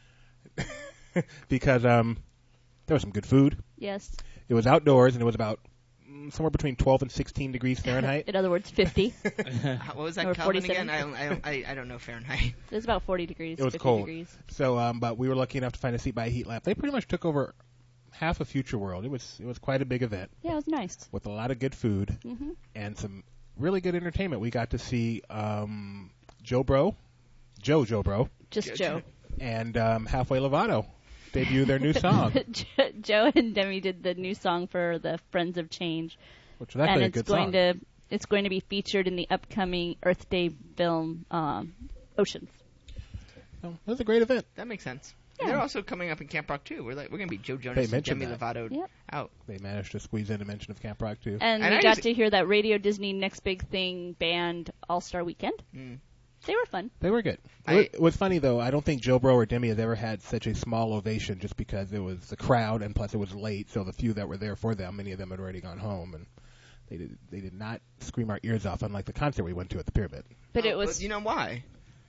because um there was some good food. Yes. It was outdoors and it was about mm, somewhere between twelve and sixteen degrees Fahrenheit. In other words, fifty. What was that Or Kelvin forty-seven. again? I don't, I, don't, I, I don't know Fahrenheit. It was about forty degrees. It was fifty cold. degrees. So, um, but we were lucky enough to find a seat by a heat lamp. They pretty much took over half of Future World. It was it was quite a big event Yeah, it was nice. with a lot of good food hmm and some really good entertainment. We got to see um, Joe Bro, Joe Joe Bro, Just Joe. and um, Halfway Lovato debut their new song, Jo- Joe and Demi did the new song for the Friends of Change, which was and actually a it's good going song. to it's going to be featured in the upcoming Earth Day film um, Oceans. So, it was a great event. That makes sense. Yeah. They're also coming up in Camp Rock too. We're like we're gonna be Joe Jonas and mentioned Demi that. Lovato Yep. out. They managed to squeeze in a mention of Camp Rock too. And, And we I got just- to hear that Radio Disney Next Big Thing band All Star Weekend. Mm. They were fun. They were good. I- it, was, it was funny though. I don't think Joe Bro or Demi has ever had such a small ovation, just because it was the crowd and plus it was late. So the few that were there for them, many of them had already gone home, and they did they did not scream our ears off, unlike the concert we went to at the Pyramid. But Oh, it was you know why?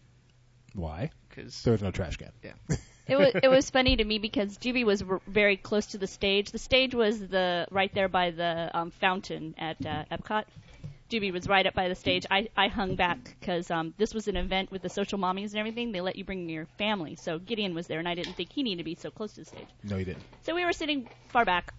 Why? Because There was no trash can. it was it was funny to me because Juby was r- very close to the stage. The stage was the right there by the um, fountain at uh, Epcot. Juby was right up by the stage. I, I hung back because um, this was an event with the social mommies and everything. They let you bring your family. So Gideon was there, and I didn't think he needed to be so close to the stage. No, you didn't. So we were sitting far back,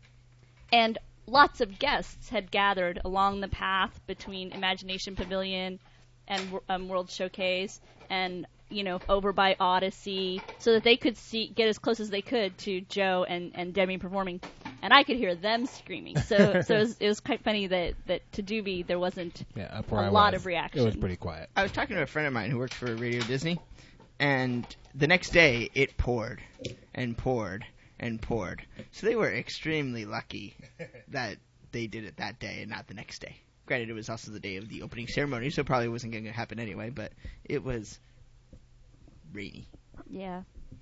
and lots of guests had gathered along the path between Imagination Pavilion and um, World Showcase, and you know over by Odyssey, so that they could see get as close as they could to Joe and, and Demi performing, and I could hear them screaming. So so it was, it was quite funny that that to Doobie there wasn't Yeah, up where a I lot was, of reaction. It was pretty quiet. I was talking to a friend of mine who worked for Radio Disney, and the next day it poured and poured and poured. So they were extremely lucky that they did it that day and not the next day. Granted, it was also the day of the opening ceremony, so it probably wasn't going to happen anyway, but it was rainy. Yeah.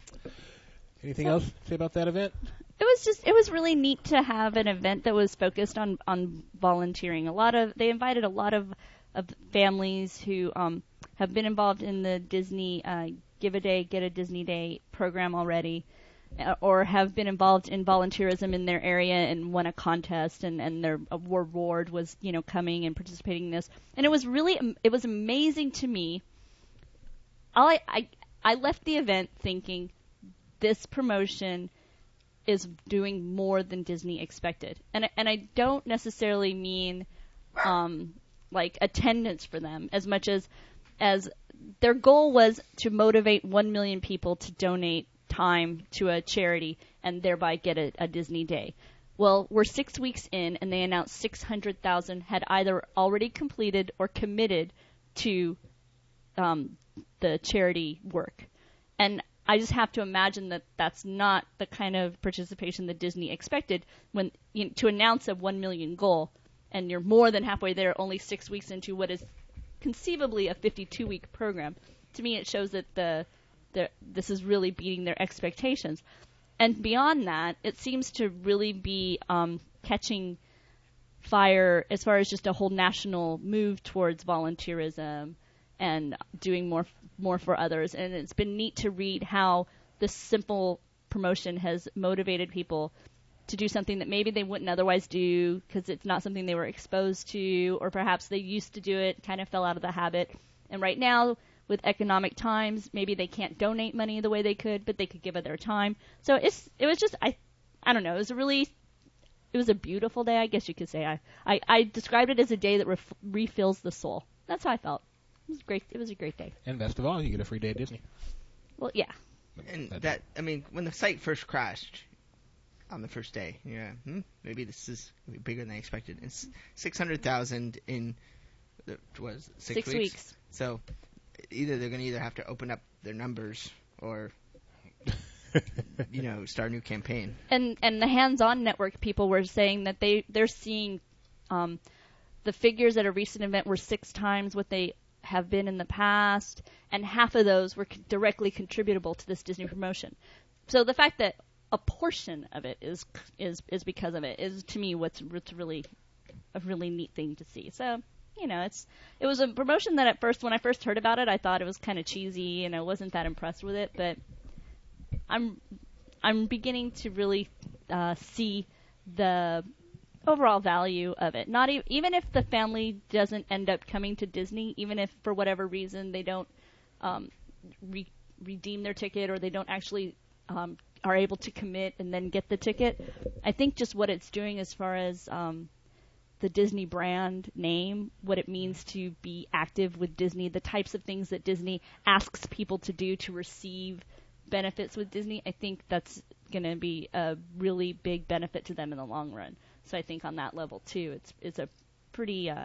Anything else to say about that event? It was just it was really neat to have an event that was focused on on volunteering. A lot of they invited a lot of of families who um, have been involved in the Disney uh, Give a Day, Get a Disney Day program already, uh, or have been involved in volunteerism in their area and won a contest, and and their reward was you know coming and participating in this. And it was really am- it was amazing to me. All I I, I left the event thinking this promotion is doing more than Disney expected. And and I don't necessarily mean um, like attendance for them as much as as their goal was to motivate one million people to donate time to a charity and thereby get a, a Disney day. Well, we're six weeks in and they announced six hundred thousand had either already completed or committed to um, the charity work. And I just have to imagine that that's not the kind of participation that Disney expected when you know, to announce a one million goal, and you're more than halfway there, only six weeks into what is conceivably a fifty-two week program. To me, it shows that the, the this is really beating their expectations. And beyond that, it seems to really be um, catching fire as far as just a whole national move towards volunteerism and doing more more for others. And it's been neat to read how this simple promotion has motivated people to do something that maybe they wouldn't otherwise do because it's not something they were exposed to, or perhaps they used to do it, kind of fell out of the habit. And right now, with economic times, maybe they can't donate money the way they could, but they could give of their time. So it's it was just I I don't know. It was a really it was a beautiful day, I guess you could say. I I, I described it as a day that ref- refills the soul. That's how I felt. It was great. It was a great day. And best of all, you get a free day at Disney. Well, yeah. And That's- that, I mean, when the site first crashed on the first day, yeah, hmm, maybe this is gonna be bigger than I expected. It's six hundred thousand in, uh, what was it, six, Six weeks? weeks. So either they're going to either have to open up their numbers or, you know, start a new campaign. And and the hands-on network people were saying that they they're seeing um, the figures at a recent event were six times what they have been in the past, and half of those were c- directly contributable to this Disney promotion. So the fact that a portion of it is is is because of it is to me what's what's really a really neat thing to see. So you know, it's it was a promotion that at first, when I first heard about it, I thought it was kind of cheesy and I wasn't that impressed with it. But I'm I'm beginning to really uh, see the overall value of it. Not e- even if the family doesn't end up coming to Disney, even if for whatever reason they don't um, re- redeem their ticket or they don't actually um, are able to commit and then get the ticket. I think just what it's doing as far as um, the Disney brand name, what it means to be active with Disney, the types of things that Disney asks people to do to receive benefits with Disney, I think that's going to be a really big benefit to them in the long run. So I think on that level too, it's it's a pretty uh,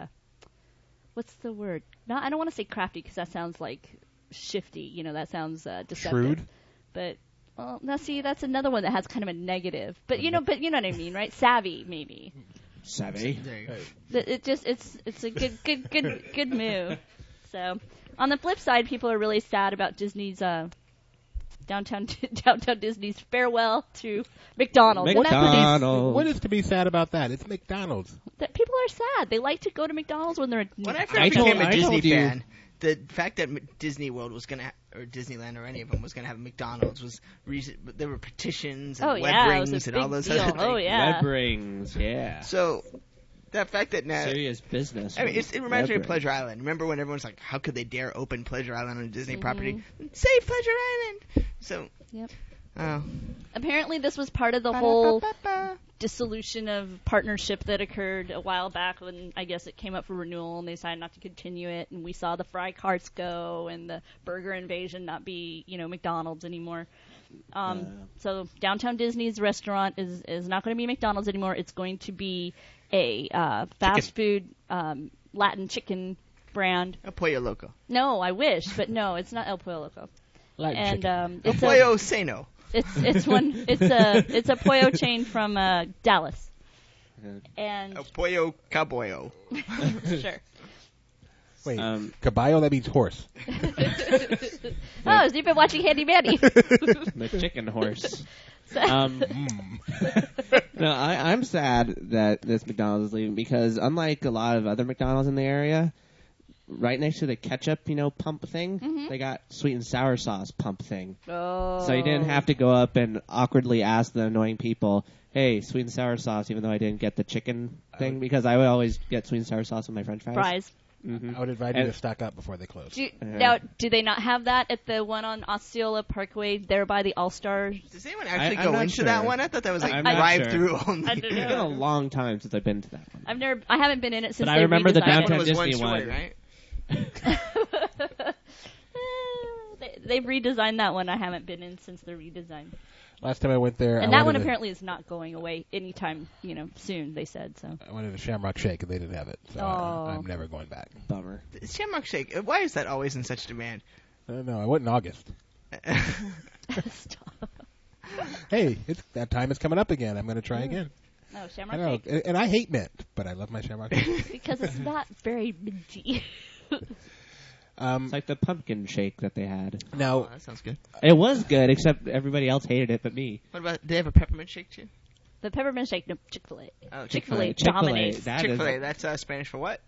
what's the word? Not I don't want to say crafty because that sounds like shifty. You know, that sounds uh, deceptive. Shrewd? But well, now see, that's another one that has kind of a negative. But you know, but you know what I mean, right? Savvy, maybe. Savvy. There you go. It it just it's it's a good good good good move. So on the flip side, people are really sad about Disney's uh, downtown downtown Disney's farewell to McDonald's. And that's what they- McDonald's. What is to be sad about that? It's McDonald's. that people are sad. They like to go to McDonald's when they're When I first I became told- a I Disney told you- fan, the fact that M- Disney World was gonna, ha- or Disneyland or any of them was gonna have McDonald's was reason. There were petitions and Oh, web yeah, it was rings a and all big those deal. other things. Oh, yeah. Web rings, yeah. So that fact that now. Serious business. I mean, it's, it reminds me Web of Pleasure rings. Island. Remember when everyone's like, "How could they dare open Pleasure Island on a Disney Mhm. property? Save Pleasure Island!" So, Yep. oh, Apparently, this was part of the whole dissolution of partnership that occurred a while back when I guess it came up for renewal and they decided not to continue it. And we saw the fry carts go and the burger invasion not be, you know, McDonald's anymore. Um, Uh. so downtown Disney's restaurant is, is not going to be McDonald's anymore. It's going to be a uh, fast food um, Latin chicken brand. El Pollo Loco. No, I wish, but no, it's not El Pollo Loco. Like And chicken. um, El it's a, Pollo Seno. it's it's one it's a it's a pollo chain from uh, Dallas. And El Pollo Cabollo. sure. Wait, Um, caballo, that means horse. Oh, so you've been watching Handy Manny. the chicken horse. So- Um, Mm. no, I, I'm sad that this McDonald's is leaving because unlike a lot of other McDonald's in the area, right next to the ketchup, you know, pump thing, Mhm. they got sweet and sour sauce pump thing. oh. So you didn't have to go up and awkwardly ask the annoying people, hey, sweet and sour sauce, even though I didn't get the chicken thing, because I would always get sweet and sour sauce with my french fries. fries. hmm I would advise you And- to stock up before they close. Do you, Uh-huh. Now, do they not have that at the one on Osceola Parkway there by the All Stars? Does anyone actually I- I'm go not into sure. that one? I thought that was like I'm not drive-through sure. only. I don't It's been a know. long time since I've been to that one. I've never, I haven't been in it since. But I they remember the redesigned That downtown one was one Disney story, one. right? it. they, they've redesigned that one. I haven't been in since the redesign. Last time I went there, And I that one wanted a- apparently is not going away anytime, you know, soon. They said so. I wanted a Shamrock Shake, and they didn't have it, so Oh. I, I'm never going back. Bummer. Shamrock Shake. uh, Why is that always in such demand? I don't know. I went in August. Stop. Hey, it's that time is coming up again. I'm going to try again. No, I Shamrock don't know, Shake. and, and I hate mint, but I love my Shamrock Shake. Because it's not very minty. Um, It's like the pumpkin shake that they had. Oh, now, that sounds good. It was good, except everybody else hated it but me. What about? Do they have a peppermint shake too? The peppermint shake, no, Chick-fil-A. Oh, Chick-fil-A Chick-fil-A, dominates. that Chick is- Fil A. That's uh, Spanish for what?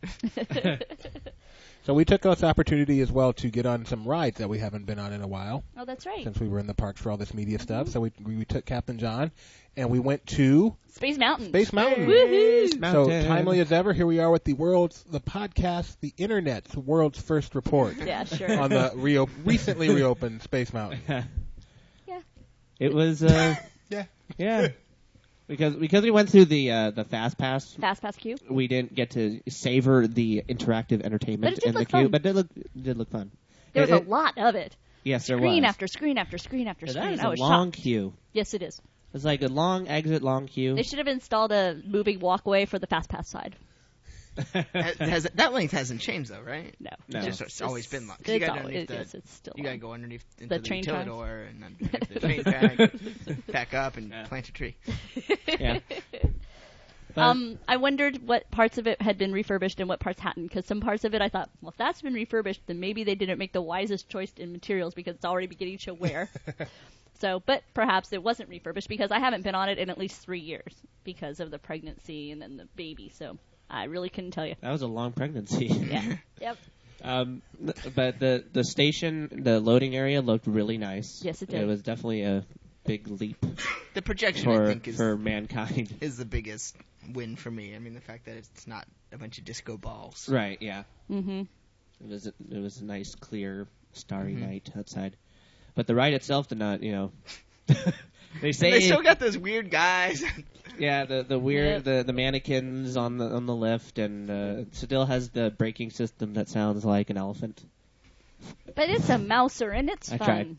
so we took this opportunity as well to get on some rides that we haven't been on in a while Oh, that's right. since we were in the parks for all this media stuff. So we we, we took Captain John, and we went to Space Mountain. Space Mountain. Woohoo! So Mountain. timely as ever, here we are with the world's, the podcast, the internet's world's first report Yeah, sure. on the reo- recently reopened Space Mountain. Yeah. It was, uh, Yeah. yeah. Because because we went through the uh, the fast pass, Fast Pass Q. we didn't get to savor the interactive entertainment But it did in the look queue. fun. But it did look it did look fun. There was It- a lot of it. Yes, there Screen was. after screen after screen after But screen. that is I a was long shocked. queue. Yes, it is. It's like a long exit, long queue. They should have installed a moving walkway for the Fast Pass side. Has, has, that length hasn't changed though, right? No. No. It's just it's always been long. 'Cause you It's, got al- underneath it the, is, it's still you got to long. go underneath into The the, train tracks. utilidor and underneath the train track, back up and Yeah. plant a tree. Yeah. But- Um, I wondered what parts of it had been refurbished and what parts hadn't, because some parts of it I thought, well, if that's been refurbished, then maybe they didn't make the wisest choice in materials because it's already beginning to wear. So, but perhaps it wasn't refurbished because I haven't been on it in at least three years because of the pregnancy and then the baby. So, I really couldn't tell you. That was a long pregnancy. Yeah. Yep. Um, but the the station, the loading area looked really nice. Yes, it did. It was definitely a big leap The projection, I for think, is for mankind. is the biggest win for me. I mean, the fact that it's not a bunch of disco balls. Right. Yeah. Mm-hmm. It was a, it was a nice, clear, starry Mhm. night outside. But the ride itself did not, you know. They say And they still it- got those weird guys. yeah, the the weird Yep. the, the mannequins on the on the lift, and uh, it still has the braking system that sounds like an elephant. But it's a mouser, and it's I fun.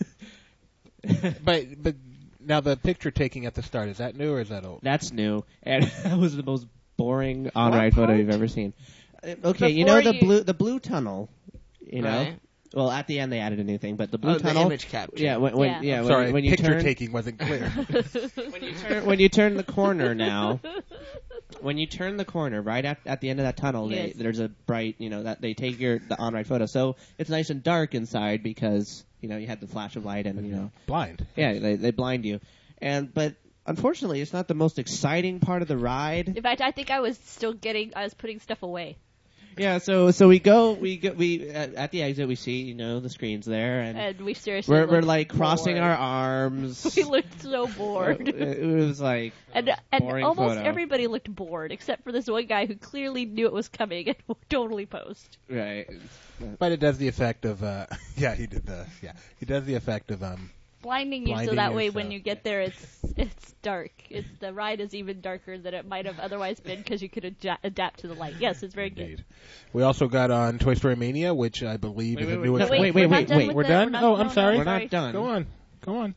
tried. But but now the picture taking at the start, is that new or is that old? That's new, and that was the most boring on-ride photo part? you've ever seen. Uh, Okay, you know Before the you- blue the blue tunnel, you know. Right. Well, at the end they added a new thing, but the blue Oh, the tunnel. image capture. Yeah, when, when Yeah. yeah, when, Sorry, when you picture turn taking wasn't clear. when you turn when you turn the corner now. When you turn the corner, right at, at the end of that tunnel, Yes. they, there's a bright, you know, that they take your the on-ride photo. So it's nice and dark inside because you know you had the flash of light and you know, Blind. yeah, they they blind you. And but unfortunately, it's not the most exciting part of the ride. In fact, I think I was still getting, I was putting stuff away. Yeah, so so we go, we go, we at, at the exit we see you know the screens there, and And we seriously we're we're looked like crossing bored. our arms. We looked so bored. It, it was like And, and boring almost photo. everybody looked bored, except for this one guy who clearly knew it was coming and totally posed. right. But it does the effect of uh yeah, he did the yeah. He does the effect of um Blinding you so Blinding that you, way so- when you get there it's it's dark. It's the ride is even darker than it might have otherwise been because you could adja- adapt to the light. Yes, it's very indeed. good. We also got on Toy Story Mania, which I believe Wait, is a wait, new wait, no, attraction. wait, wait, we're not wait, done wait. with We're the- done? not- Oh, no, I'm no, sorry. We're not done. Go on. Go on.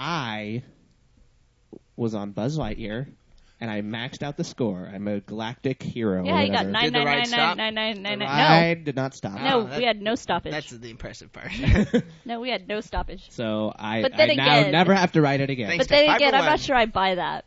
I was on Buzz Lightyear, and I maxed out the score. I'm a galactic hero. Yeah, or you got whatever. nine Did the nine ride nine stop? nine nine nine The nine nine. ride did not stop. No, no, Oh, that- we had no stoppage. That's the impressive part. No, we had no stoppage. So I, But then I now again- never have to ride it again. Thanks. But then Five again, or I'm not one. sure I buy that.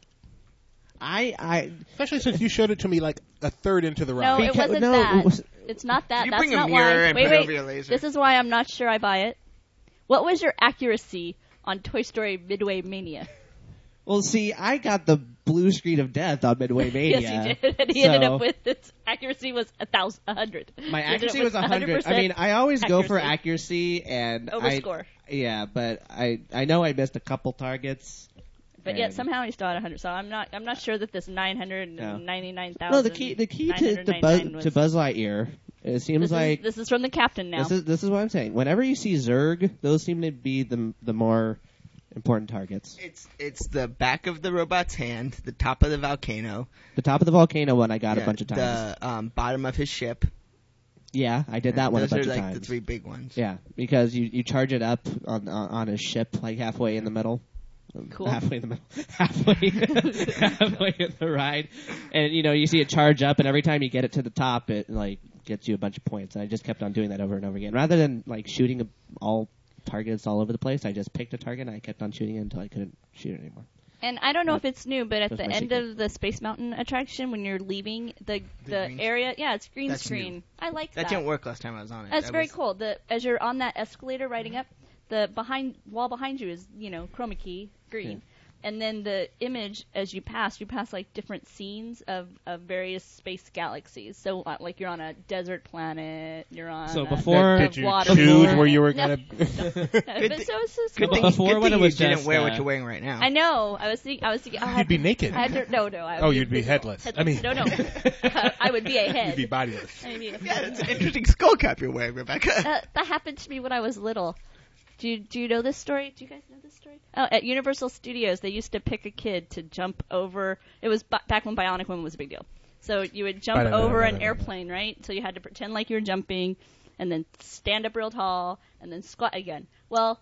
I, I Especially since you showed it to me like a third into the No, ride. it Beca- wasn't no, that. it was- It's not that. You That's bring a not mirror why. and wait, put it wait. over your laser. This is why I'm not sure I buy it. What was your accuracy on Toy Story Midway Mania? well, see, I got the blue screen of death on Midway Mania. Yes, you did. And he so ended up with its accuracy was a thousand, a hundred. my He ended accuracy up was with a hundred. I mean, I always go for accuracy. accuracy and Over I, score. yeah, but I, I know I missed a couple targets. But yet and- somehow he still had a hundred. So I'm not. I'm not sure that this nine hundred ninety-nine thousand. No, the key, the key to, to, Buzz, was, to Buzz Lightyear, it seems this like is, this is from the captain now. This is this is what I'm saying. Whenever you see Zurg, those seem to be the the more important targets. It's it's the back of the robot's hand, the top of the volcano, The top of the volcano one I got yeah, a bunch of times. the um, bottom of his ship. Yeah, I did that one a Those bunch are of like times. the three big ones. Yeah, because you, you charge it up on, on on his ship like halfway in the middle. Cool. Halfway in the middle, halfway, halfway in the ride, and you know you see it charge up, and every time you get it to the top, it like gets you a bunch of points. And I just kept on doing that over and over again, rather than like shooting a, all targets all over the place. I just picked a target and I kept on shooting it until I couldn't shoot it anymore. And I don't know if it's new, but at That's the my end secret. of the Space Mountain attraction, when you're leaving the The the green- area, yeah, it's green That's screen. new. I like That that. didn't work last time I was on it. That's That very was- cool. The as you're on that escalator riding up, the behind wall behind you is you know chroma key green, and then the image as you pass, you pass like different scenes of, of various space galaxies. So uh, like you're on a desert planet, you're on So a, before- a Did you water choose planet. where you were No. gonna? but so it's just Good cool. thing, Before good when thing it was you didn't just, wear uh, what you're wearing right now. I know. I was thinking. I was thinking. I You'd be naked. I had to, no, no. I would Oh, be you'd be invisible. headless. I Headless. mean- no, no. I would be a head. You'd be bodiless. I'd be a- Yeah, that's an interesting skull cap you're wearing, Rebecca. Uh, that happened to me when I was little. Do you, do you know this story? Do you guys know this story? Oh, at Universal Studios, they used to pick a kid to jump over. It was b- back when Bionic Woman was a big deal. So you would jump Ba-da-da-da-da-da. over an airplane, right? So you had to pretend like you were jumping, and then stand up real tall, and then squat again. Well,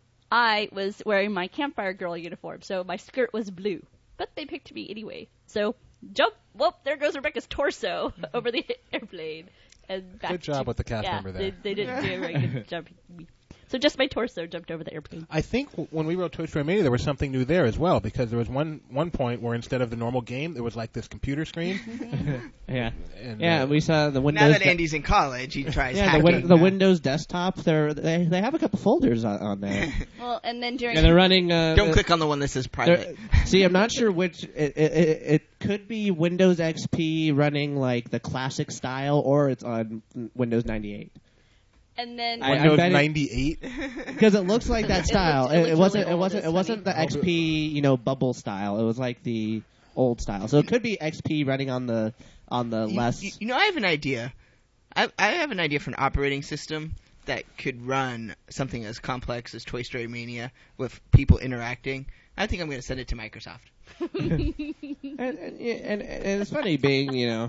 I was wearing my Campfire Girl uniform, so my skirt was blue. But they picked me anyway. So jump. Whoop, there goes Rebecca's torso over the airplane. And back Good job to, with the cast yeah, member there. They, they didn't do a very good job. So So just my torso jumped over the airplane. I think w- when we wrote Toy Story Mania, there was something new there as well, because there was one one point where instead of the normal game, there was like this computer screen. Yeah, And, yeah. uh, We saw the Windows. Now that de- Andy's in college, he tries yeah, the, hacking. win- the uh, Windows desktop. They're, they they have a couple folders on, on there. Well, and then during And they're running. Uh, Don't uh, click on the one that says private. they're- See, I'm not sure which. It, it, it, it could be Windows X P running like the classic style, or it's on Windows ninety-eight. and then I- Windows bet it- ninety-eight. Because it looks like that It style. looked- It, it it looked wasn't. really It old. wasn't. It's It wasn't funny. the X P, you know, bubble style. It was like the old style. So it could be X P running on the on the You- less. You, you know, I have an idea. I, I have an idea for an operating system that could run something as complex as Toy Story Mania with people interacting. I think I'm going to send it to Microsoft. and, and, and, and it's funny being, you know.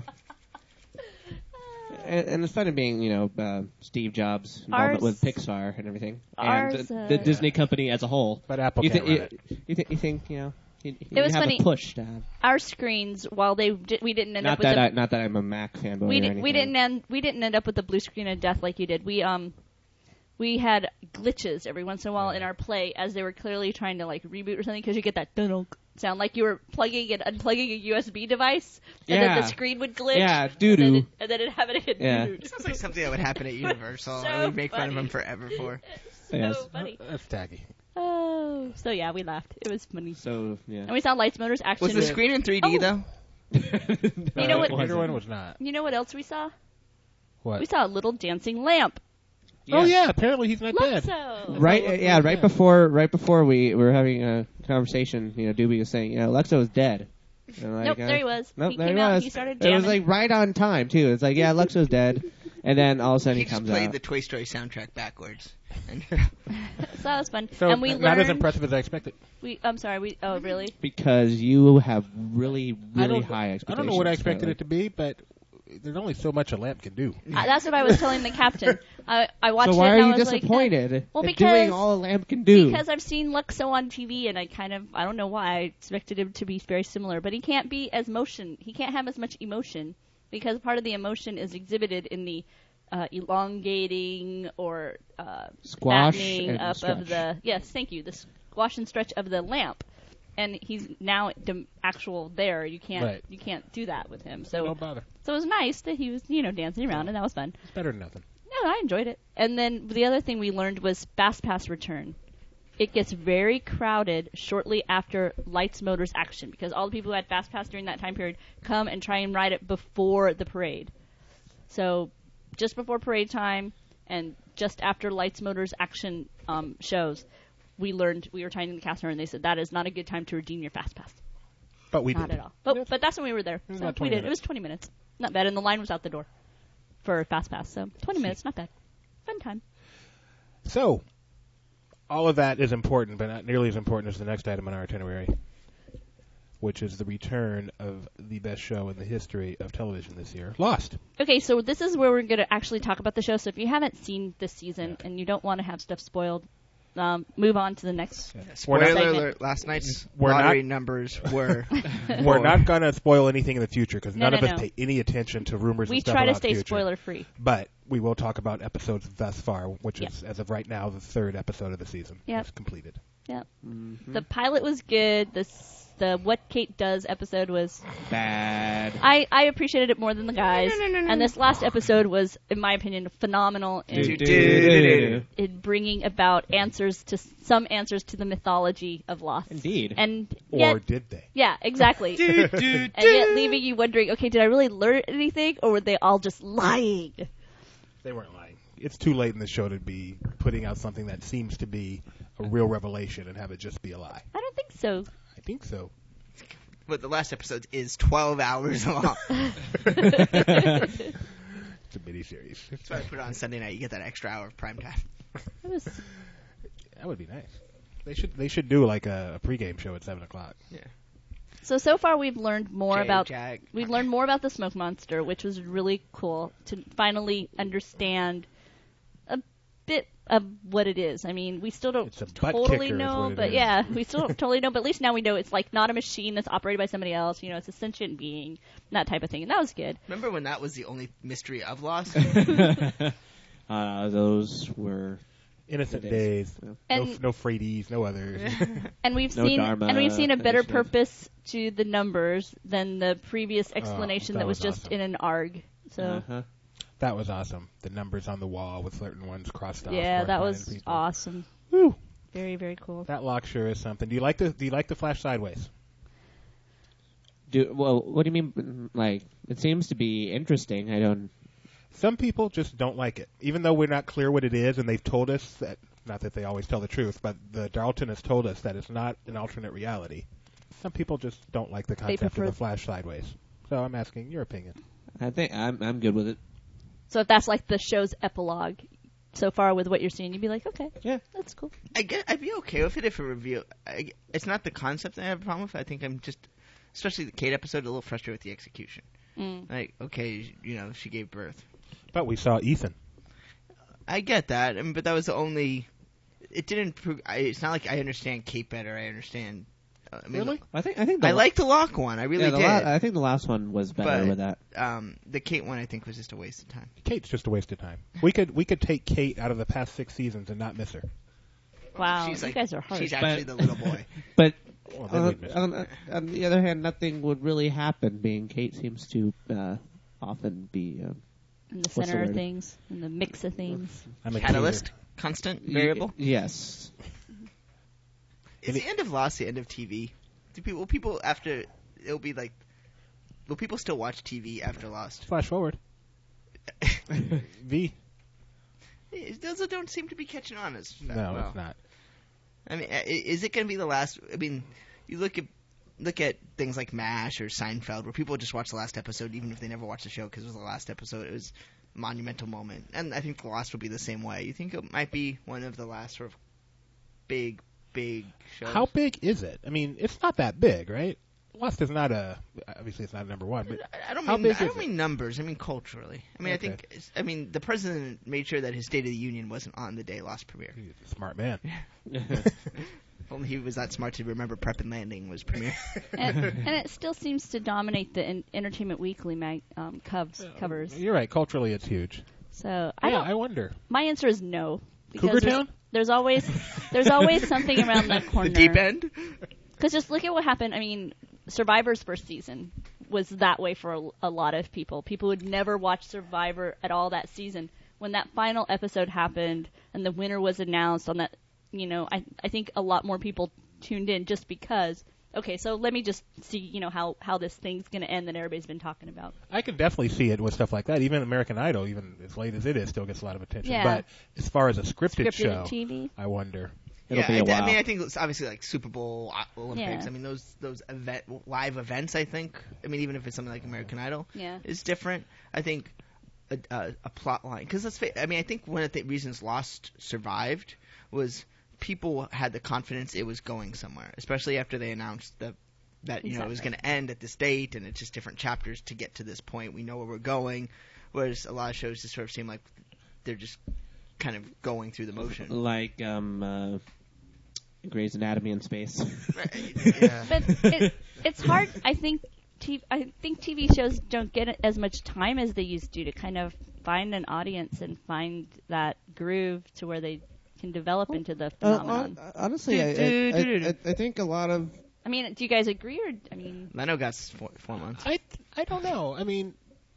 And, and it's funny being, you know, uh, Steve Jobs' involvement Ours- with Pixar and everything, Ours, and the, uh, the Disney company as a whole. But Apple You, can't thi- run you, it. you, thi- you think, you know, you, It was you have funny. a push to have. our screens, while they di- we didn't end Not up with that the, I, not that I'm a Mac fanboy we or didn't anything. we didn't end we didn't end up with the blue screen of death like you did. We um we had glitches every once in a while in our play as they were clearly trying to like reboot or something, because you get that dunk sound like you were plugging and unplugging a U S B device, and then Yeah. the screen would glitch. Yeah, and then doo-doo. it, and then it have it hit Yeah. doo-doo. It sounds like something that would happen at Universal, So and we make fun of funny. them forever for. So Yes. funny. That's tacky. Oh, so yeah, we laughed. It was funny. So yeah. And we saw Lights Motors action. Was the screen in three D Oh. though? You know what- The bigger one was not. You know what else we saw? What? We saw a little dancing lamp. Oh yeah, apparently he's not dead. Luxo. Right, Oh, uh, yeah, right yeah. before, right before we were having a conversation, you know, Doobie was saying, you know, Luxo is dead. And like, Nope, uh, there he was. Nope, He there came he out, was. he started It was jamming. like right on time too. It's like, yeah, Luxo's dead, and then all of a sudden He he, just comes played out. the Toy Story soundtrack backwards. And So that was fun. So and we n- learned. not as impressive as I expected. We, I'm sorry. We. Oh, really? Because you have really, I really don't, high I expectations. don't know what I expected for it to be, but there's only so much a lamp can do. Uh, that's what I was telling the captain. I I watched So why it are and I you was like, uh, disappointed well, at because- doing all a lamp can do? because I've seen Luxo on T V, and I kind of I don't know why I expected him to be very similar, but he can't be as motion. He can't have as much emotion because part of the emotion is exhibited in the uh, elongating or uh, Squash fattening and up stretch. of the yes, thank you, the squash and stretch of the lamp. And he's now dem- actual there. You can't Right. you can't do that with him. So Don't bother. so it was nice that he was you know dancing around, and that was fun. It's better than nothing. No, I enjoyed it. And then the other thing we learned was Fast Pass return. It gets very crowded shortly after Lights Motors action because all the people who had Fast Pass during that time period come and try and ride it before the parade. So just before parade time and just after Lights Motors action um, shows, we learned we were talking to the cast member and they said that is not a good time to redeem your Fast Pass. But we Not did. at all. But but that's when we were there. It was So about we twenty did. It minutes. was twenty minutes. Not bad. And the line was out the door for Fast Pass. So twenty minutes, not bad. Fun time. So, all of that is important, but not nearly as important as the next item on our itinerary, which is the return of the best show in the history of television this year, Lost. Okay, so this is where we're going to actually talk about the show. So if you haven't seen this season and you don't want to have stuff spoiled, um, move on to the next. Spoiler We're not- alert, last night's We're lottery not- numbers were... We're not going to spoil anything in the future because No, none no, of us no. pay any attention to rumors We and stuff try to about stay future. spoiler free. But we will talk about episodes thus far, which Yeah. is, as of right now, the third episode of the season. Yep. Is completed. Yep. Mhm. The pilot was good. The s- the What Kate Does episode was. Bad. I, I appreciated it more than the guys. And this last episode was, in my opinion, phenomenal in, Do, do, do, do. in bringing about answers to some answers to the mythology of Lost. Indeed. And Or yet, did they? yeah, exactly. Do, do, And yet leaving you wondering, okay, did I really learn anything, or were they all just lying? They weren't lying. It's too late in the show to be putting out something that seems to be a real revelation and have it just be a lie. I don't think so. I think so. But the last episode is twelve hours long. It's a miniseries. That's why I put it on Sunday night. You get that extra hour of prime time. It was, That would be nice. They should they should do like a, a pregame show at seven o'clock. so so far we've learned more Jay, about Jack. we've learned more about the smoke monster, which was really cool to finally understand a bit of what it is. I mean, we still don't It's a butt totally kicker is know, what it but is. yeah, we still don't totally know. But at least now we know it's like not a machine that's operated by somebody else. You know, it's a sentient being, that type of thing, and that was good. Remember when that was the only mystery of Lost? uh, those were Innocent It is. Days. Yeah. No, And- no Frades, no others. And we've No seen Dharma and we've seen a better initiative. purpose to the numbers than the previous explanation that that was, was just awesome. in an arg. So Uh-huh. That was awesome. The numbers on the wall with certain ones crossed off. yeah, that corresponding was to people. awesome. Whew. Very very cool. That lock sure is something. Do you like the Do you like the Flash sideways? Do well. What do you mean? Like, it seems to be interesting. I don't. Some people just don't like it, even though we're not clear what it is, and they've told us that. Not that they always tell the truth, but the Darlton has told us that it's not an alternate reality. Some people just don't like the concept of prefer- the Flash sideways. So I'm asking your opinion. I think I'm I'm good with it. So if that's like the show's epilogue, so far with what you're seeing, you'd be like, okay, Yeah. that's cool. I get, I'd be okay with it if it reveal. I, it's not the concept that I have a problem with. I think I'm just, especially the Kate episode, a little frustrated with the execution. Mm. Like, okay, you know, she gave birth. But we saw Ethan. I get that, I mean, but that was the only. It didn't prove. I, it's not like I understand Kate better. I understand. uh, I mean, Really? I think I think the I la- like the Locke one. I really yeah, the did. la- I think the last one was better But- with that. um, the Kate one, I think, was just a waste of time. Kate's just a waste of time. We could we could take Kate out of the past six seasons and not miss her. Wow, she's you like, guys are harsh. She's actually But- the little boy. But Well, then on, we'd miss her. on, on the other hand, nothing would really happen. Being Kate seems to uh, often be uh, in the what's the center of word? things, in the mix of things. I'm a Catalyst, constant variable. Y- yes. Is the end of Lost the end of T V? Do people will people after it'll be like? Will people still watch T V after Lost? Flash forward. V. Those don't seem to be catching on as No, well. it's not. I mean, i- is it going to be the last? I mean, you look at look at things like MASH or Seinfeld, where people just watch the last episode, even if they never watched the show, because it was the last episode. It was a monumental moment, and I think the Lost will be the same way. You think it might be one of the last sort of big, big shows? How big is it? I mean, it's not that big, right? Lost is not a. Obviously, it's not number one, but I- I don't How mean big I is don't it? mean numbers. I mean culturally. I mean, I Okay. think. it's- I mean, the president made sure that his State of the Union wasn't on the day Lost premiere. he's a smart man. If only he was that smart to remember Prep and Landing was premiere. and, and it still seems to dominate the in, Entertainment Weekly mag, um, covs, covers. You're right. Culturally, it's huge. So I yeah, don't. I wonder. My answer is no. Cougar Because there's, Town? there's always there's always something around the corner. The deep end. Because just look at what happened. I mean, Survivor's first season was that way for a, a lot of people. People would never watch Survivor at all that season. When that final episode happened and the winner was announced on that, you know, I I think a lot more people tuned in just because. Okay, so let me just see, you know, how how this thing's going to end that everybody's been talking about. I can definitely see it with stuff like that. Even American Idol, even as late as it is, still gets a lot of attention. Yeah. But as far as a scripted, Scripted show, T V. I wonder. It'll yeah, be a I, while. I mean, I think it's obviously like Super Bowl, uh, Olympics. Yeah. I mean, those those event live events. I think. I mean, even if it's something like American Idol, Yeah. is different. I think a, a, a plot line because let's face. I mean, I think one of the reasons Lost survived was people had the confidence it was going somewhere, especially after they announced that that you know it was Exactly. going to end at this date, and it's just different chapters to get to this point. We know where we're going, whereas a lot of shows just sort of seem like they're just kind of going through the motion. Like um, uh, Grey's Anatomy in space. yeah. But it, it's hard. I think T- I think T V shows don't get as much time as they used to to kind of find an audience and find that groove to where they can develop into the Uh, phenomenon. hon- honestly, I, Do, I, do, do, I, I, I think a lot of I mean, do you guys agree or I mean, Leno got s- four, four months. I I don't know. I mean,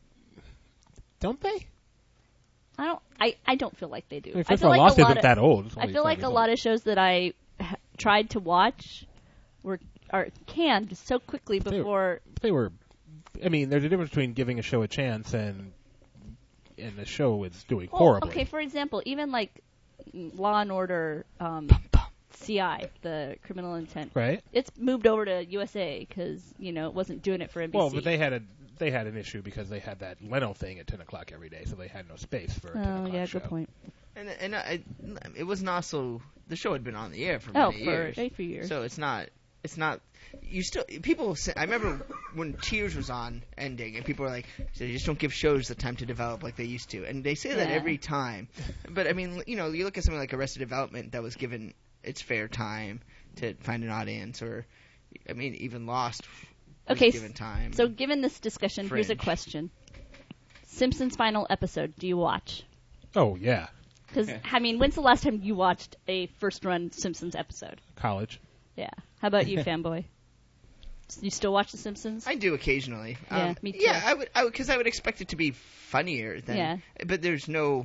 don't they? I don't. I, I don't feel like they do. I mean, I first feel of all, like Lost a lot isn't of, that old. It's I only feel like five a years lot old. of shows that I ha- tried to watch were are canned so quickly They- before. They were. I mean, there's a difference between giving a show a chance and and the show is doing Well, horribly. okay, for example, even like Law and Order, um, C I, the Criminal Intent. Right. It's moved over to U S A because you know it wasn't doing it for N B C. Well, but they had a they had an issue because they had that Leno thing at ten o'clock every day, so they had no space for a ten Oh o'clock yeah, show. good point. And and I, it wasn't also the show had been on the air for Oh, many for years, a few years. so it's not it's not you still people. Say, I remember when Tears was on ending, and people were like, "They just don't give shows the time to develop like they used to," and they say that Yeah. every time. But I mean, you know, you look at something like Arrested Development that was given its fair time to find an audience, or I mean, even Lost. Was Okay, given time. So, given this discussion, here's a Fringe. question: Simpsons final episode. Do you watch? Oh yeah. Because, I mean, when's the last time you watched a first-run Simpsons episode? College. Yeah. How about you, fanboy? You still watch The Simpsons? I do occasionally. Yeah, um, me too. Yeah, I would, I would, because I would expect it to be funnier than. Yeah. But there's no.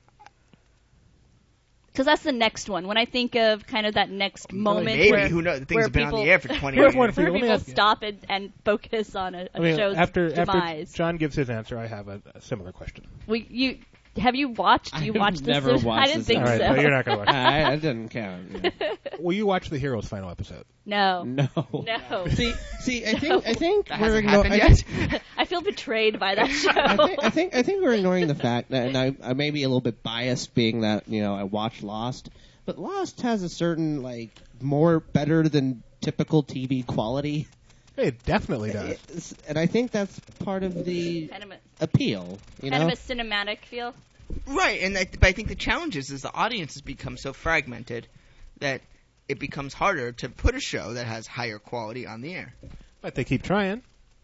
Because that's the next one. When I think of kind of that next moment Maybe where, who knows? The things where have been people, on the air for twenty where, years. one for you. where Let me people ask you. stop and, and focus on a, a I mean, show's after demise. after John gives his answer, I have a, a similar question. we, you, have you watched? You I've watched never this? watched I didn't this think All right, so. so you're not going to watch. I, that doesn't count. Will you watch the Heroes final episode? No. No. No. See, see, I think, I think That we're hasn't igno- happened I yet. think- I feel betrayed by that show. I think, I think I think we're ignoring the fact that, and I, I may be a little bit biased, being that you know I watched Lost, but Lost has a certain like more better than typical T V quality, It definitely does. It's- and I think that's part of the kind of a, appeal. You kind know, of a cinematic feel. Right, and I, but I think the challenge is, is the audience has become so fragmented that it becomes harder to put a show that has higher quality on the air. But they keep trying.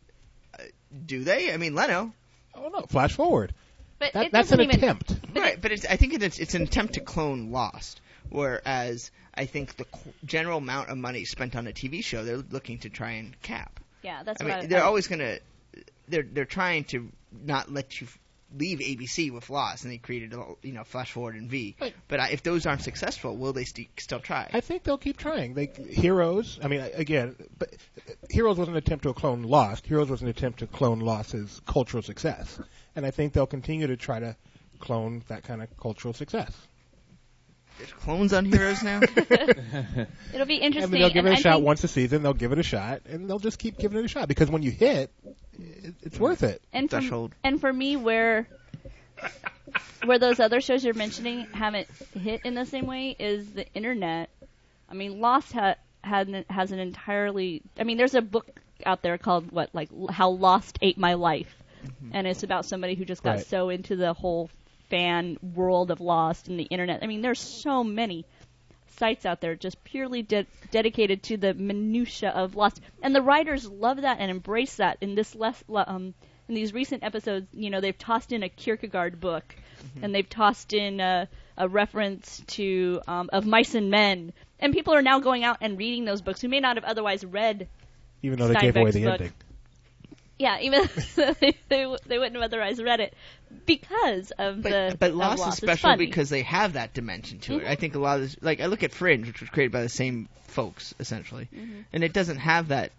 Do they? I mean, Leno. Oh no! Flash forward. But That, it that's an doesn't even, attempt. Right, but it's, I think it's, it's an attempt to clone Lost, whereas I think the qu- general amount of money spent on a T V show, they're looking to try and cap. Yeah, that's I what mean, I, they're I, always going to, they're they're trying to not let you f- leave A B C with Lost, and they created, a, you know, Flash Forward and V. Right. But I, if those aren't successful, will they st- still try? I think they'll keep trying. They Heroes. I mean, again, but Heroes was an attempt to clone Lost. Heroes was an attempt to clone Lost's cultural success, and I think they'll continue to try to clone that kind of cultural success. There's clones on Heroes now. it'll be I interesting. mean, they'll give and it a I shot think, once a season. They'll give it a shot, and they'll just keep giving it a shot because when you hit, it, it's worth it. and for, Threshold. and for me, where where those other shows you're mentioning haven't hit in the same way is the internet. I mean, Lost ha- had an, has an entirely. I mean, there's a book out there called what, like How Lost Ate My Life, Mm-hmm. and it's about somebody who just got Right. so into the whole fan world of Lost and the internet. I mean, there's so many sites out there just purely de- dedicated to the minutia of Lost, and the writers love that and embrace that. In this less, um, in these recent episodes, you know, they've tossed in a Kierkegaard book, Mm-hmm. and they've tossed in a, a reference to um, of Mice and Men, and people are now going out and reading those books who may not have otherwise read. Even though they gave away Steinbeck's the book. ending. Yeah, even they, they they wouldn't have otherwise read it because of But, the but of Lost is It's special funny. because they have that dimension to it. Mhm. I think a lot of this, like I look at Fringe, which was created by the same folks essentially, Mhm. and it doesn't have that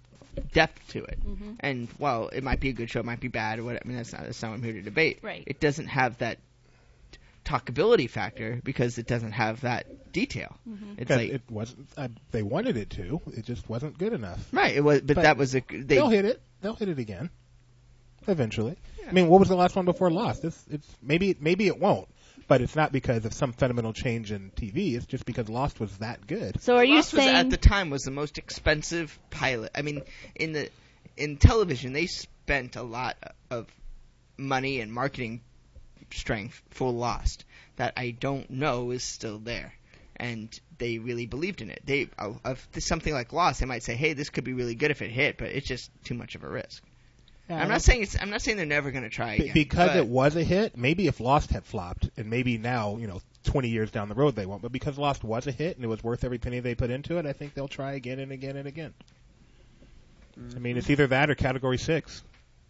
depth to it. Mhm. And while it might be a good show, it might be bad, or what. I mean, that's not that's not what I'm here to debate. Right. It doesn't have that talkability factor because it doesn't have that detail. Mhm. It's Because like it wasn't. Uh, they wanted it to. It just wasn't good enough. right. It was, but, But that was a they. They'll hit it. They'll hit it again. Eventually. I mean, what was the last one before Lost? It's, it's maybe maybe it won't, but it's not because of some fundamental change in T V. It's just because Lost was that good. So are you Lost was, saying at the time was the most expensive pilot? I mean, in the in television, they spent a lot of money and marketing strength for Lost that I don't know is still there, and they really believed in it. They uh, of something like Lost, they might say, "Hey, this could be really good if it hit," but it's just too much of a risk. I'm not saying it's. I'm not saying they're never going to try Be- again. because but it was a hit. Maybe if Lost had flopped, and maybe now, you know, twenty years down the road they won't. But because Lost was a hit and it was worth every penny they put into it, I think they'll try again and again and again. I mean, it's either that or Category Six.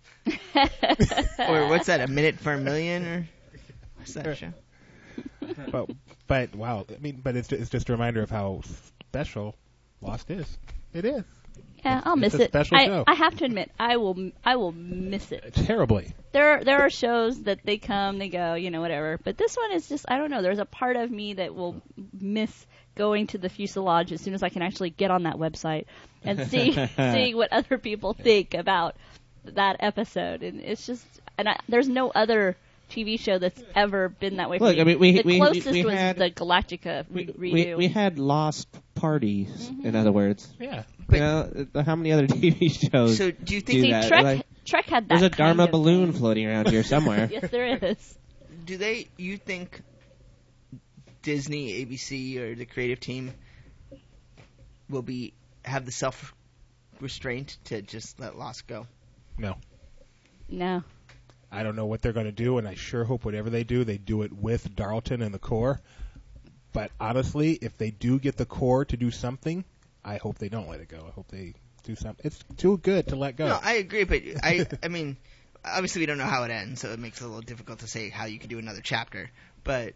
or what's that? A minute for a million, or what's that show? but but wow, I mean, but it's it's just a reminder of how special Lost is. It is Yeah, I'll miss it's a it. special I, show. I have to admit, I will I will miss it. terribly. There there are shows that they come, they go, you know, whatever. But this one is just, I don't know. There's a part of me that will miss going to the fuselage as soon as I can actually get on that website and see seeing what other people think about that episode. And it's just, and I, there's no other T V show that's ever been that way for Look, me. I mean, we- the we- we- closest we was had- the Galactica We, re- we, redo. we had Lost parties, Mm-hmm. in other words. Yeah. You know, uh, how many other T V shows? So do you do think See, that? Trek, Like, Trek had that there's a kind Dharma of balloon thing. floating around here somewhere. Yes, there is. do they? You think Disney, A B C, or the creative team will be have the self restraint to just let Lost go? No. No. I don't know what they're going to do, and I sure hope whatever they do, they do it with Darlton and the core. But honestly, if they do get the core to do something, I hope they don't let it go. I hope they do something. It's too good to let go. No, I agree, but I, I mean, obviously we don't know how it ends, so it makes it a little difficult to say how you could do another chapter. But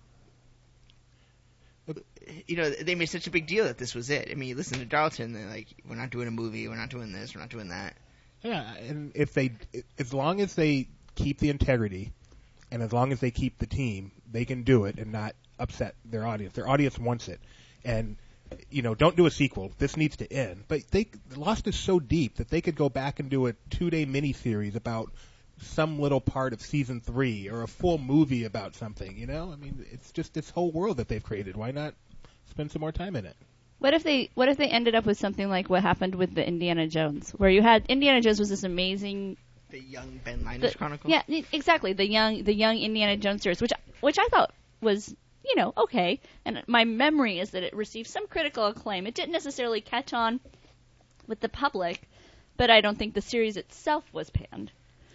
you know, they made such a big deal that this was it. I mean, you listen to Darlton, they're like, "We're not doing a movie. We're not doing this. We're not doing that." Yeah, and if they, as long as they keep the integrity, and as long as they keep the team, they can do it and not upset their audience. Their audience wants it, and you know, don't do a sequel. This needs to end. But they Lost is so deep that they could go back and do a two-day miniseries about some little part of season three, or a full movie about something. You know, I mean, it's just this whole world that they've created. Why not spend some more time in it? What if they What if they ended up with something like what happened with the Indiana Jones, where you had Indiana Jones was this amazing. The young Ben Linus The, Chronicles? yeah, exactly. The young, the young Indiana Jones series, which, which I thought was, you know, okay. And my memory is that it received some critical acclaim. It didn't necessarily catch on with the public, but I don't think the series itself was panned.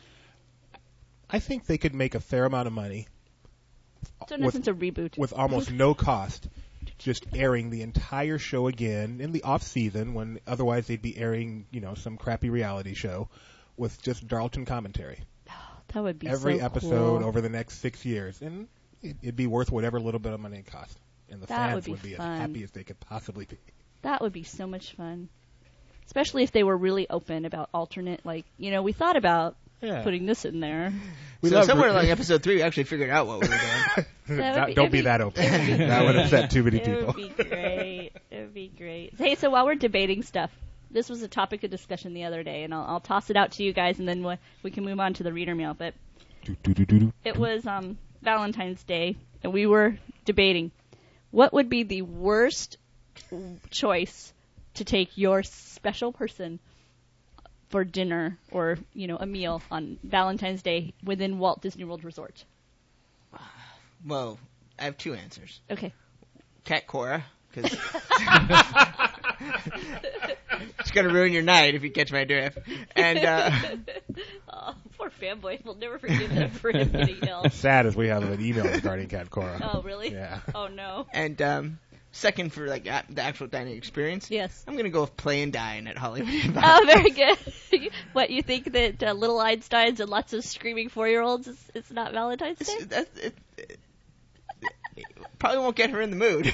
I think they could make a fair amount of money. So in with, essence, a reboot. with almost no cost, just airing the entire show again in the off season when otherwise they'd be airing, you know, some crappy reality show. With just Darlton commentary. That would be every so episode cool. over the next six years, and it, it'd be worth whatever little bit of money it cost, and the That fans would be would be fun. as happy as they could possibly be. That would be so much fun. Especially if they were really open about alternate, like, you know, we thought about Yeah. putting this in there. We so love somewhere re- along episode three, we actually figured out what we were doing. That would Not- be- don't it'd be be- that open. it'd be That would upset too many It people. would be great. It would be great. Hey, so while we're debating stuff, this was a topic of discussion the other day, and I'll, I'll toss it out to you guys, and then we, we can move on to the reader mail. But Do, do, do, do, do. it was um, Valentine's Day, and we were debating what would be the worst choice to take your special person for dinner or, you know, a meal on Valentine's Day within Walt Disney World Resort. Well, I have two answers. Okay. Cat Cora, because it's going to ruin your night if you catch my drift. And uh, Oh, poor fanboy. We'll never forgive him for him getting ill. Sad as we have an email regarding Cat Cora. Oh, really? Yeah. Oh, no. and um, second for like a- the actual dining experience, Yes. I'm going to go with Play and Dine at Hollywood. Oh, very good. What, you think that uh, little Einsteins and lots of screaming four-year-olds is it's not Valentine's Day? It's- that's- it, it, it probably won't get her in the mood.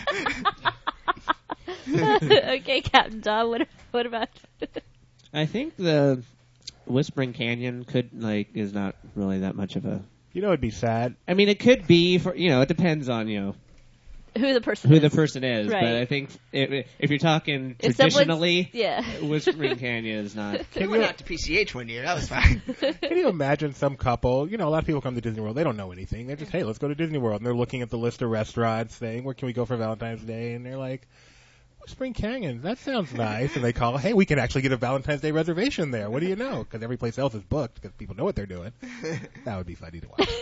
Okay, Captain Tom, what, what about I think the Whispering Canyon could like is not really that much of a. You know, it'd be sad. I mean, it could be for you know. It depends on you know who the person who is? the person is. Right. But I think if, if you're talking If someone's- traditionally, Yeah. Whispering Canyon is not. They went out to P C H one year. That was fine. Can you imagine some couple, you know, a lot of people come to Disney World, they don't know anything. They're just, hey, let's go to Disney World. And they're looking at the list of restaurants saying, where can we go for Valentine's Day? And they're like, Spring Canyon, that sounds nice. And they call, hey, we can actually get a Valentine's Day reservation there. What do you know? Because every place else is booked because people know what they're doing. That would be funny to watch.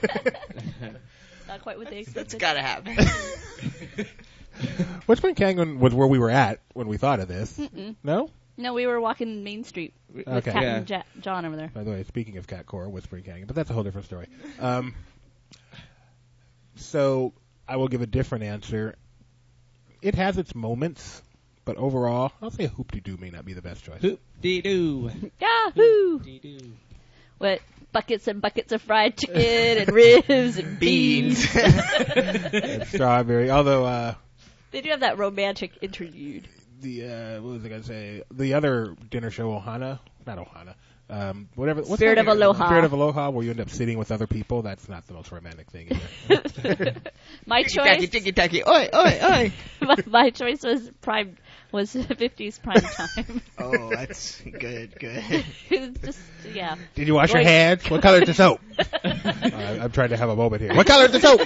Not quite what they That's expected. got to happen. Whispering Canyon was where we were at when we thought of this. Mm-mm. No? No, we were walking Main Street with Okay. Captain Yeah. ja- John over there. By the way, speaking of Cat Core, Whispering Canyon, but that's a whole different story. Um, so I will give a different answer. It has its moments, but overall, I'll say Hoop-de-Doo may not be the best choice. Hoop dee doo. Yahoo! Dee doo. What, buckets and buckets of fried chicken and ribs and Beans. And strawberry, although uh, They do have that romantic interlude. the uh, what was I gonna say? The other dinner show, Ohana, not Ohana, um, whatever. what's Spirit that? of Aloha. Spirit of Aloha, where you end up sitting with other people. That's not the most romantic thing either. My Ticky-tacky, choice, ticky-tacky. Oi, oi, oi. my, my choice was prime, was fifties prime time. Oh, that's good, good. It's just, yeah. Did you wash your Like- hands? What color is the soap? uh, I'm trying to have a moment here. What color is the soap?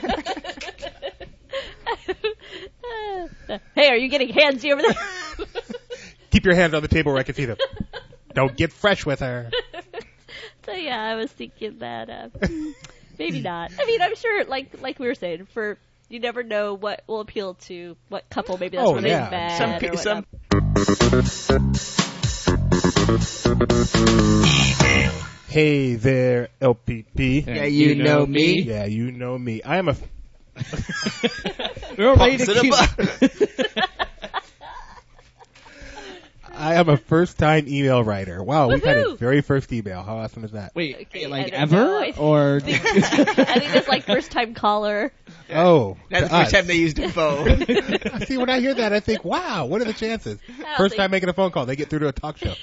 Hey, are you getting handsy over there? Keep your hands on the table where I can see them. Don't get fresh with her. So yeah, I was thinking that uh, maybe not. I mean, I'm sure, like like we were saying, for you never know what will appeal to what couple. Maybe that's Oh, really yeah. bad. Some, or pe- whatnot. some Hey there, L P P. Yeah, you know me. Yeah, you know me. I am a. We're ready Pumps to it keep. up. I am a first-time email writer. Wow, we had a Woohoo! very first email. How awesome is that? Wait, Okay, like I don't ever know. I or? I think it's like first time caller. Oh, That's the to first us. time they used a phone. See, when I hear that, I think, wow, what are the chances? don't First think- time making a phone call, they get through to a talk show.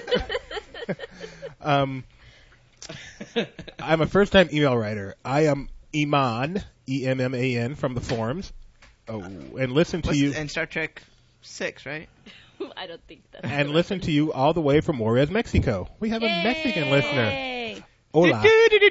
um, I'm a first-time email writer. I am Iman, E M M A N, from the forums. Oh, and listen to What's- you and Star Trek six, right? I don't think that's and listen to you all the way from Juarez, Mexico. We have a Mexican listener. Yay. Hola.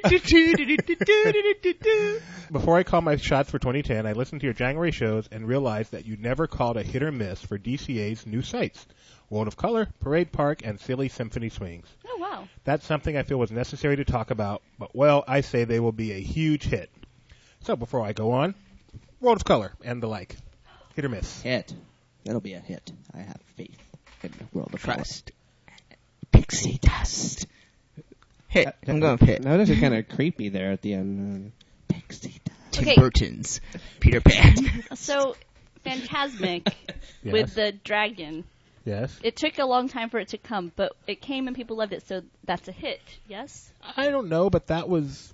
Before I call my shots for twenty ten, I listened to your January shows and realized that you never called a hit or miss for D C A's new sites, World of Color, Parade Park, and Silly Symphony Swings. Oh wow. That's something I feel was necessary to talk about, but well, I say they will be a huge hit. So before I go on, World of Color and the like. Hit or miss. Hit. It'll be a hit. I have faith in the world of Trust. Pixie dust. Hit. color. I'm going with hit. Notice it's kind of creepy there at the end. Uh, Pixie dust. Tim Okay. Burton's Peter Pan. So Phantasmic Yes. with the dragon. Yes. It took a long time for it to come, but it came and people loved it, so that's a hit. Yes. I don't know, but that was.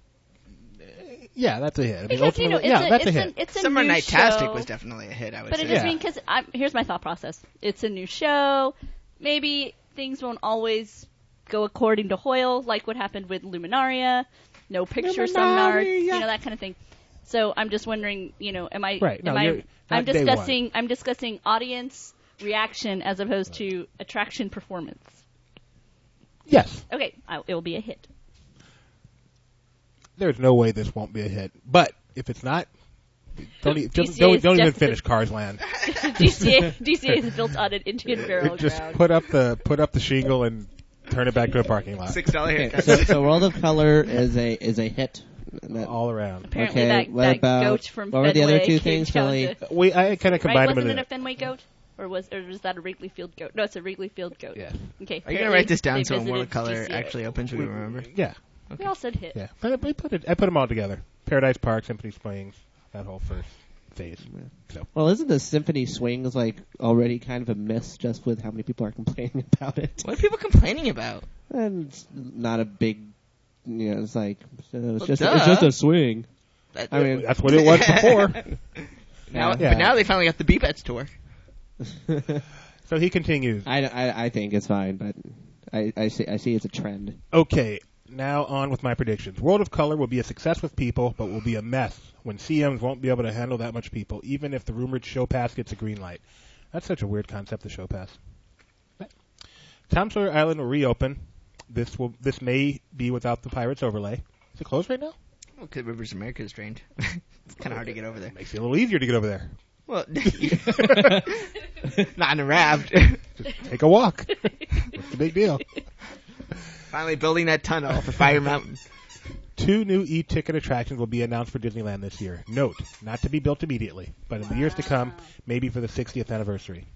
Yeah, that's a hit. I mean, Because you know, ultimately- it's yeah, a, that's it's a a, hit. it's a Summer new Night-tastic show. was definitely a hit, I would But it say. just Yeah. mean because here's my thought process. It's a new show. Maybe things won't always go according to Hoyle, like what happened with Luminaria. No picture seminar, you know, that kind of thing. So I'm just wondering, you know, am I? Right, no, am I? you're- not I'm day one. discussing. I'm discussing audience reaction as opposed to attraction performance. Yes. Okay, I, it will be a hit. There's no way this won't be a hit. But if it's not, don't, e- D don't, C A don't, is don't even just- finish Cars Land. D C A, D C A is built on an Indian burial Just ground. put up the put up the shingle and turn it back to a parking lot. Six dollar Okay, haircut. so, so World of Color is a is a hit. That- All around. Apparently okay, that, what that about goat from what were the other Fenway two came things? down Really? to- We I kind of combined Right? them Wasn't in it a Fenway goat? Or was or was that a Wrigley Field goat? No, it's a Wrigley Field goat. Yeah. Okay. Are you going to apparently write this down they so when World of visited Color D C A. actually opens, we remember? Yeah, We all said hit. yeah. But we put it. I put them all together. Paradise Park, Symphony Springs, that whole first phase. So Well, isn't the Symphony Swings like already kind of a miss just with how many people are complaining about it? What are people complaining about? And it's not a big, you know, it's like so it's Well, just duh. it's just a swing. That, I mean, that's what it was before. now, Yeah. But now they finally got the B-Bets tour. So he continues. I, I, I think it's fine, but I, I see I see it's a trend. Okay, now on with my predictions. World of Color will be a success with people, but will be a mess when C Ms won't be able to handle that much people, even if the rumored show pass gets a green light. That's such a weird concept, the show pass. Tom Sawyer Island will reopen. This will this may be without the Pirates overlay. Is it closed right now? Well, because Rivers of America is drained. It's kind of hard to get over there. Makes it a little easier to get over there. Well, not in a raft. Just take a walk. What's the big deal? Finally building that tunnel for Fire Mountain. Two new e-ticket attractions will be announced for Disneyland this year. Note, not to be built immediately, but in the years to come, maybe for the sixtieth anniversary.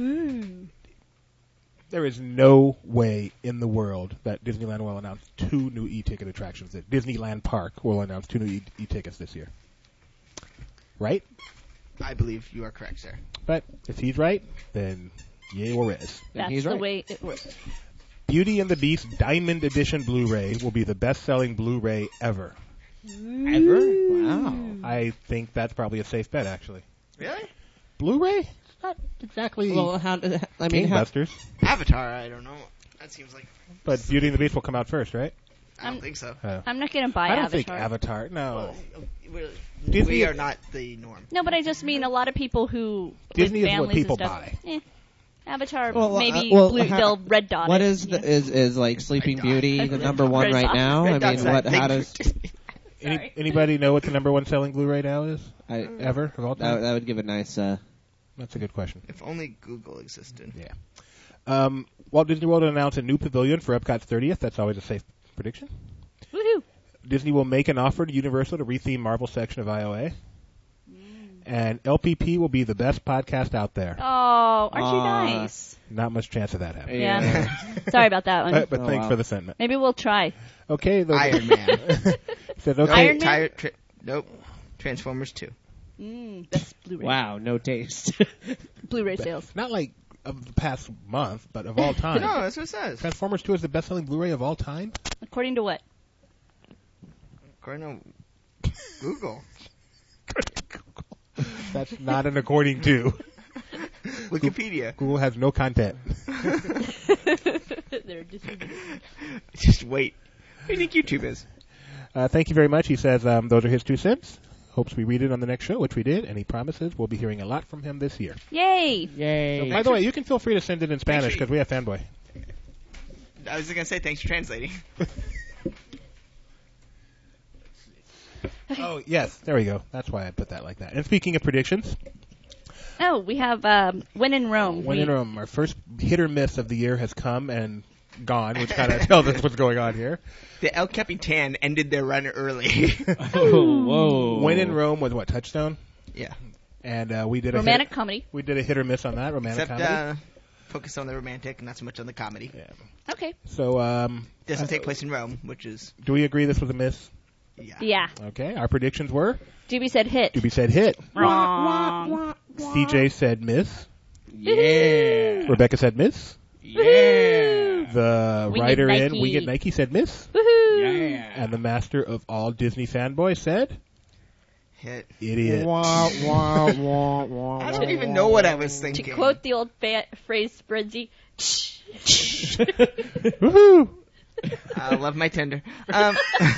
There is no way in the world that Disneyland will announce two new e-ticket attractions. That Disneyland Park will announce two new e- e-tickets this year. Right? I believe you are correct, sir. But if he's right, then yay or res. That's he's the right. way it works. Beauty and the Beast Diamond Edition Blu-ray will be the best-selling Blu-ray ever. Ever? Wow. I think that's probably a safe bet, actually. Really? Blu-ray? It's not exactly Well, how? I mean, how, gangbusters, Avatar, I don't know. That seems like... but Beauty and the Beast will come out first, right? I don't I'm- think so. Uh, I'm not going to buy I don't Avatar. think Avatar. No, We're, Disney- we are not the norm. No, but I just mean a lot of people who Disney with is what families people and stuff, buy. Eh, Avatar, Well, uh, maybe well, blue, how- they'll red dot what it, is you the, know. is is like Sleeping Red Beauty Dot. the number one Red right Dot. now? Red I Dot's mean, that what? thing How for does? Disney. Any, Sorry. anybody know what the number one selling Blu-ray now is I, ever of all that, time? that would give a nice. Uh, That's a good question. If only Google existed. Yeah. Um, Walt Disney World announced a new pavilion for Epcot's thirtieth. That's always a safe prediction. Woohoo! Disney will make an offer to Universal to retheme Marvel section of I O A. and L P P will be the best podcast out there. Oh, aren't you Aw. nice? Not much chance of that happening. Yeah. Sorry about that one. But, but Oh, thanks wow. for the sentiment. Maybe we'll try. Okay. The, Iron Man. said, Nope, okay. Iron Man? Tire- tra- nope. Transformers two. Mm, best Blu-ray. Wow, no taste. Blu-ray sales. Not like of the past month, but of all time. No, that's what it says. Transformers two is the best-selling Blu-ray of all time? According to what? According to Google. That's not an according to. Wikipedia. Google has no content. They're distributed. Just wait. What do you think YouTube is? Uh, thank you very much. He says um, those are his two cents. Hopes we read it on the next show, which we did, and he promises we'll be hearing a lot from him this year. Yay! Yay. By the way, you can feel free to send it in Spanish Actually- because we have Fanboy. I was just going to say thanks for translating. Oh, yes. There we go. That's why I put that like that. And speaking of predictions, Oh, we have um, When in Rome. when We- in Rome, our first hit or miss of the year has come and gone, which kind of tells us what's going on here. The El Capitan ended their run early. Oh, whoa. When in Rome was what, Touchstone? yeah. And uh, we did a Romantic hit, comedy. we did a hit or miss on that romantic Except comedy. uh, focus on the romantic and not so much on the comedy. Yeah. Okay. So, um, Doesn't take place in Rome, which is do we agree this was a miss? yeah. Yeah. Okay. Our predictions were Doobie said hit. Doobie said hit. Wrong. C J said miss. Yeah. Rebecca said miss. Yeah. The Winged writer in Nike. Winged Nike said miss. Woohoo! Yeah. And the master of all Disney fanboys said Hit. idiot. I don't even know what I was To thinking. quote the old fa- phrase, Spreadsy, Woohoo! I love my Tinder. Um,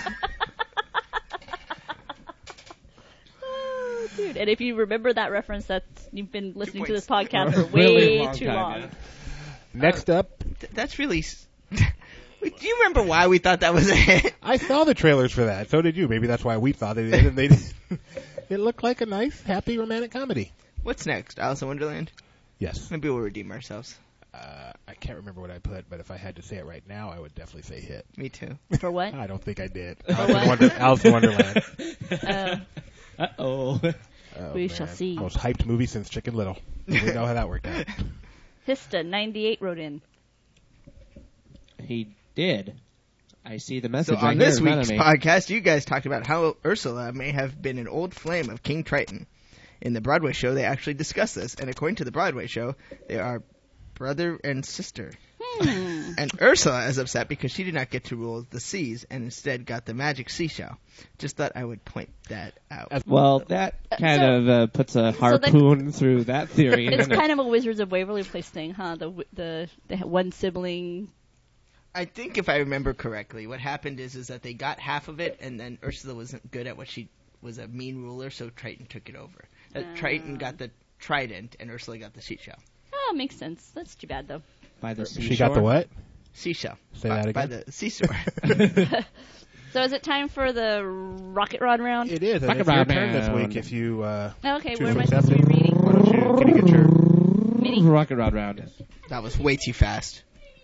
Oh, dude. And if you remember that reference, that's you've been listening to this points. podcast for Really way long too time, long. yeah. Next up, th- that's really. S- Do you remember why we thought that was a hit? I saw the trailers for that. So did you. Maybe that's why we thought it did. And they did. It looked like a nice, happy romantic comedy. What's next? Alice in Wonderland? Yes. Maybe we'll redeem ourselves. Uh, I can't remember what I put, but if I had to say it right now, I would definitely say hit. Me too. For what? I don't think I did. For Alice in, what? Wonder- Alice in Wonderland. Uh, Uh-oh. Oh, We man. shall see. Most hyped movie since Chicken Little. We know how that worked out. Hista ninety-eight wrote in. He did. I see the So message on right this here in front week's of me. podcast, you guys talked about how Ursula may have been an old flame of King Triton. In the Broadway show, they actually discuss this, and according to the Broadway show, they are brother and sister. Hmm. And Ursula is upset because she did not get to rule the seas and instead got the magic seashell. Just thought I would point that out. As- Well, that kind so- of uh, puts a then- harpoon through that theory. It's doesn't it? kind of a Wizards of Waverly Place thing, huh? The w- the the one sibling. I think if I remember correctly, what happened is is that they got half of it, and then Ursula wasn't good at what she was a mean ruler, so Triton took it over. Uh, Ah. Triton got the trident, and Ursula got the seashell. Oh, makes sense. That's too bad though. By the She got the seashore? what? Seashell. Say by, that by again. the seashore. So is it time for the rocket rod round? It is. And Rocket it's your Rod turn this round. week if you uh, Oh, okay, choose what am to I accept supposed to it. be reading? Why don't you, can you get your... Mini. Rocket Rod round. That was way too fast.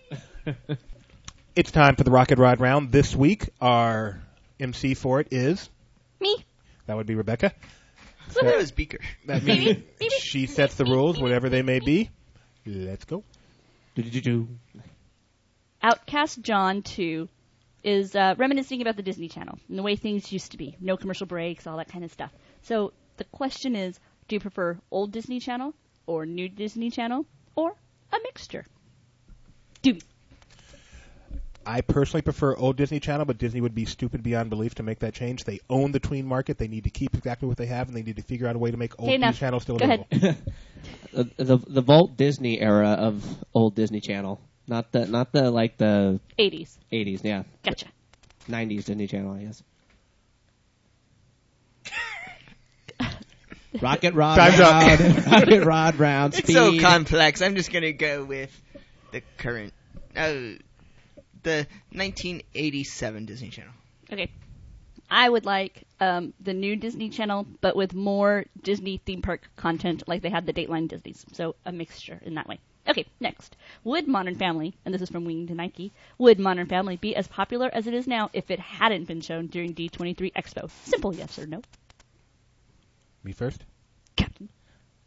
It's time for the Rocket Rod round. This week, our M C for it is... Me. That would be Rebecca. So that was Beaker. That means she sets the rules, whatever they may be. Let's go. Do-do-do-do. Outcast John two is uh, reminiscing about the Disney Channel and the way things used to be. No commercial breaks, all that kind of stuff. So the question is, do you prefer old Disney Channel or new Disney Channel or a mixture? Do I personally prefer old Disney Channel, but Disney would be stupid beyond belief to make that change. They own the tween market. They need to keep exactly what they have, and they need to figure out a way to make old Okay, Disney enough. Channel still Go ahead. available. the, the the Vault Disney era of old Disney Channel, not the not the like the eighties. eighties, yeah, Gotcha. nineties Disney Channel, I guess. Rocket Rod Time's up. round, Rocket Rod round, It's speed. so complex. I'm just gonna go with the current, uh, the nineteen eighty-seven Disney Channel. Okay. I would like um, the new Disney Channel, but with more Disney theme park content like they had the Dateline Disneys. So a mixture in that way. Okay, next. Would Modern Family, and this is from Winged Nike, would Modern Family be as popular as it is now if it hadn't been shown during D twenty-three Expo? Simple yes or no. Me first? Go.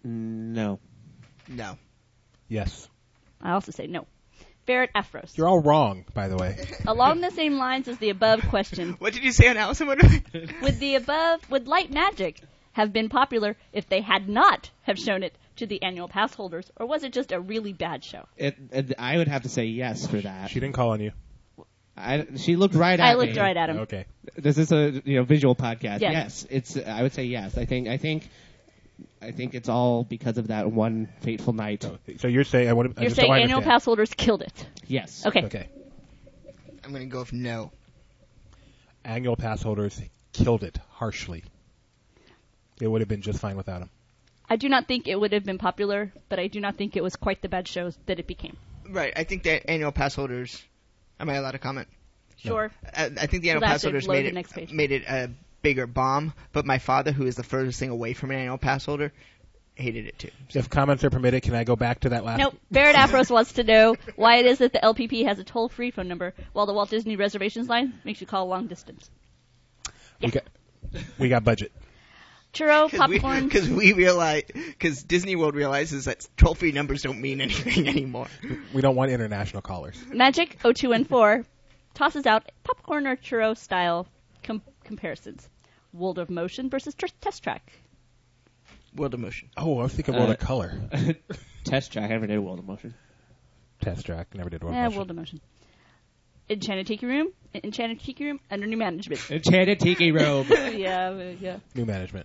No. No. Yes. I also say no. Barrett Afros. You're all wrong, by the way. Along the same lines as the above question, What did you say on Alice in Wonderland? would the above, would Light Magic have been popular if they had not have shown it to the annual pass holders, or was it just a really bad show? It, it, I would have to say yes for that. She didn't call on you. I, she looked right at I looked me. right at him. Okay. This is a you know visual podcast. Yes. Yes, it's. I would say yes. I think. I think. I think it's all because of that one fateful night. So, so you're saying I want to. You're saying annual pass holders killed it. Yes. Okay. Okay. I'm going to go with no. Annual pass holders killed it harshly. It would have been just fine without them. I do not think it would have been popular, but I do not think it was quite the bad show that it became. Right. I think that annual pass holders. Am I allowed to comment? Sure. I, I think the annual We'll have pass to holders load made the it next page. made it a bigger bomb. But my father, who is the furthest thing away from an annual pass holder, hated it too. If comments are permitted, can I go back to that last? Nope. Barrett Afros wants to know why it is that the L P P has a toll-free phone number while the Walt Disney reservations line makes you call long distance. We got, we got budget. Churro, popcorn. Because we, we realize, because Disney World realizes that toll-free numbers don't mean anything anymore. We don't want international callers. Magic oh two one four tosses out popcorn or churro style com- comparisons. World of Motion versus tr- Test Track. World of Motion. Oh, I was thinking World Uh, of Color. Test track. I never did World of Motion. Test track. Never did World of Eh, Motion. World of Motion. Enchanted Tiki Room. Enchanted Tiki Room under new management. Enchanted Tiki Robe. yeah, yeah. New management.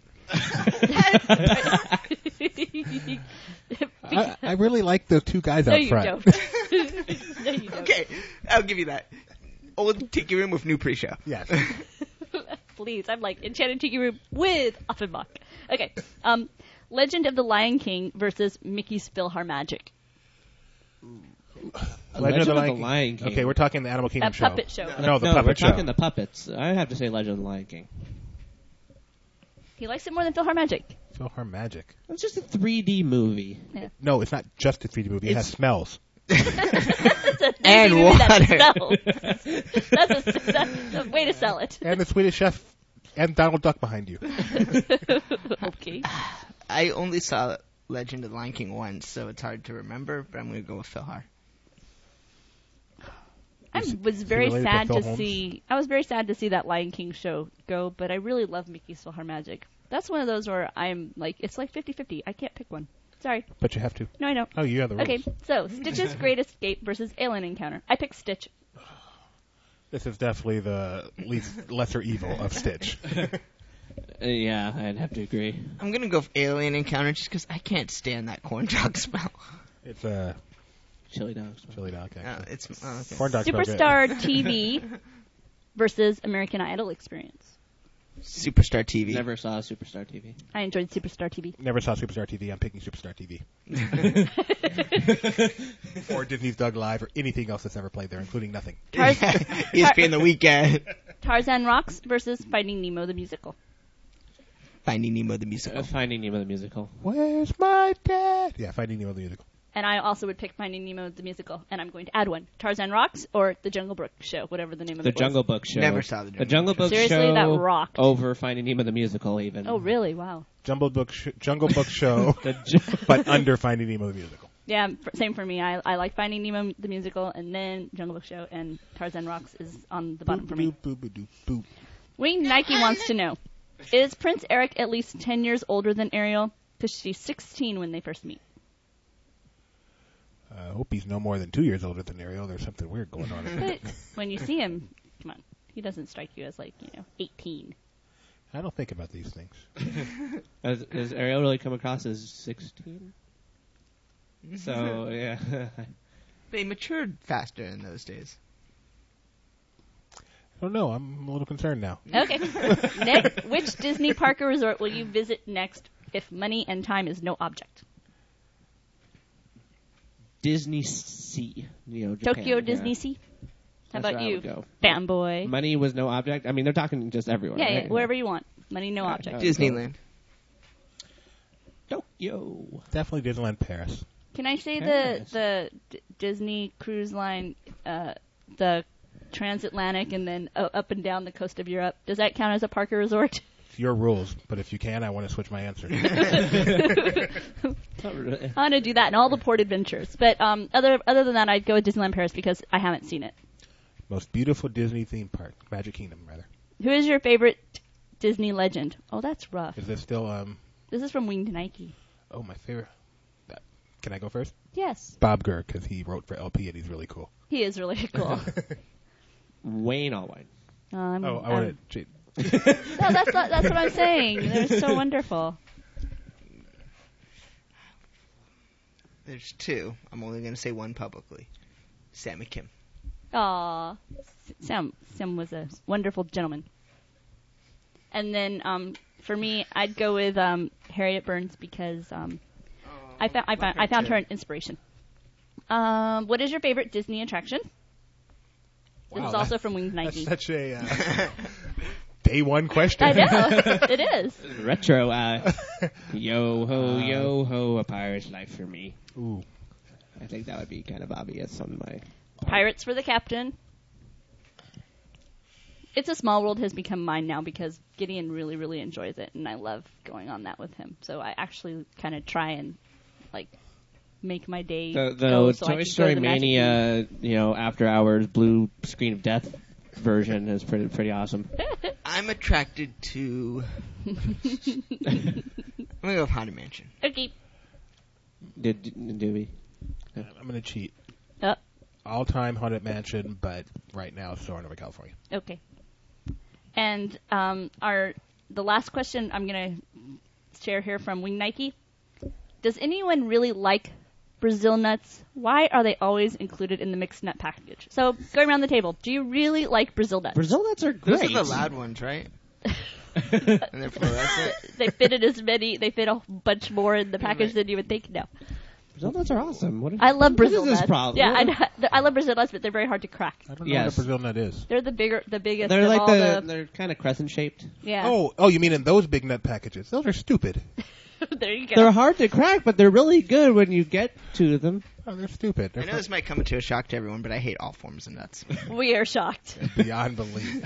I, I really like the two guys no, out you front. don't. no, you don't. Okay, I'll give you that. Old Tiki Room with new pre-show. Yes. Please, I'm like Enchanted Tiki Room with Offenbach. Okay, um, Legend of the Lion King versus Mickey's PhilharMagic. Legend of the Lion, the Lion King. Okay, we're talking the Animal A Kingdom show. puppet show. No, the no, puppet we're show. talking the puppets. I have to say Legend of the Lion King. He likes it more than PhilharMagic. PhilharMagic. It's just a thrry D movie. No, it's not just a three D movie. It has smells. That's a And movie that water. smells. That's a, that's a way to sell it. And the Swedish Chef and Donald Duck behind you. Okay. I only saw Legend of the Lion King once, so it's hard to remember, but I'm going to go with Philhar. I was very related to sad Phil to Holmes? see. I was very sad to see that Lion King show go, but I really love Mickey's PhilharMagic. That's one of those where I'm like, it's like fifty-fifty. I can't pick one. Sorry. But you have to. No, I don't. Oh, you have the rules. Okay, so Stitch's Great Escape versus Alien Encounter. I picked Stitch. This is definitely the least lesser evil of Stitch. Uh, yeah, I'd have to agree. I'm going to go with Alien Encounter just because I can't stand that corn dog smell. It's a Chili dogs. chili dog. Uh, Actually. it's oh, okay. Corn dog smell good. Superstar T V versus American Idol Experience. Superstar T V. Never saw Superstar T V. I enjoyed Superstar T V. Never saw Superstar T V. I'm picking Superstar T V. Or Disney's Doug Live or anything else that's ever played there, including nothing. Tarz- E S P N The Weekend. Tarzan Rocks versus Finding Nemo the Musical. Finding Nemo the Musical. Uh, Finding Nemo the musical. Where's my dad? Yeah, Finding Nemo the musical. And I also would pick Finding Nemo the Musical, and I'm going to add one. Tarzan Rocks or The Jungle Book Show, whatever the name of The it was. Jungle Book Show. Never saw the The Jungle Jungle Book Book Seriously, Show. that rocked. Over Finding Nemo the musical, even. Oh, really? Wow. Jungle Book, sh- Jungle Book Show, The ju- but under Finding Nemo the musical. Yeah, f- same for me. I, I like Finding Nemo the Musical, and then Jungle Book Show, and Tarzan Rocks is on the bottom for me. Boop, boop, boop, boop, boop. Wayne Nike wants to know, is Prince Eric at least ten years older than Ariel? Because she's sixteen when they first meet. I hope he's no more than two years older than Ariel. There's something weird going on. But when you see him, come on, he doesn't strike you as like, you know, eighteen. I don't think about these things. Has, has Ariel really come across as sixteen? So, yeah. They matured faster in those days. I don't know. I'm a little concerned now. Okay. Next, which Disney park or resort will you visit next if money and time is no object? Disney Sea. You know, Japan, Tokyo yeah. Disney Sea? How That's about where I you, would go. fanboy? Money was no object. I mean, they're talking just everywhere. Yeah, right? yeah, wherever you want. Money, no Right. object. Uh, Disneyland. Tokyo. Definitely Disneyland Paris. Can I say Yes. the the D- Disney Cruise Line, uh, the transatlantic, and then uh, up and down the coast of Europe? Does that count as a park or resort? It's your rules, but if you can, I want to switch my answer. Not really. I want to do that in all the port adventures. But um, other other than that, I'd go with Disneyland Paris because I haven't seen it. Most beautiful Disney theme park, Magic Kingdom, rather. Who is your favorite Disney legend? Oh, that's rough. Is this still um? This is from Winged Nike. Oh, my favorite. Uh, Can I go first? Yes, Bob Gurr, because he wrote for L P and he's really cool. he is really cool. Wayne Allwine. Um, Oh, I um, want to. No, that's not, that's what I'm saying. They're so wonderful. There's two. I'm only going to say one publicly. Sammy Kim. Aw, Sam. Sam was a wonderful gentleman. And then um, for me, I'd go with um, Harriet Burns because um, I found I found I found her an inspiration. Um, what is your favorite Disney attraction? This Wow, is also that- from Winged That's Nike. such a uh, day one question. I know it is. Retro. Uh, yo ho, yo ho, a pirate's life for me. Ooh. I think that would be kind of obvious on my. Pirates for the Captain. It's a Small World has become mine now because Gideon really, really enjoys it, and I love going on that with him. So I actually kind of try and like make my day The, go the so I can Toy go Story to the Magic Kingdom. Mania, you know, after hours blue screen of death version is pretty pretty awesome. I'm attracted to. I'm going to go with Haunted Mansion. Okay. Did, did do we? I'm going to cheat. Uh, All-time Haunted Mansion, but right now, Soarin' over California. okay. And um, our the last question I'm going to share here from Wing Nike. Does anyone really like Brazil nuts? Why are they always included in the mixed nut package? So, going around the table, do you really like Brazil nuts? Brazil nuts are Those great. are the loud ones, right? And they're fluorescent. They fit it as many. They fit a bunch more in the package than you would think. No, Brazil nuts are awesome. What I love Brazil what is this nuts. problem? Yeah, I, know- I love Brazil nuts, but they're very hard to crack. I don't know Yes. what a Brazil nut is. They're the bigger, the biggest. They're of like all the, the, they're kind of crescent shaped. yeah. Oh, oh, you mean in those big nut packages? Those are stupid. There you go. They're hard to crack, but they're really good when you get to them. Oh, they're stupid. I They're know this might come to a shock to everyone, but I hate all forms of nuts. We are shocked. beyond belief.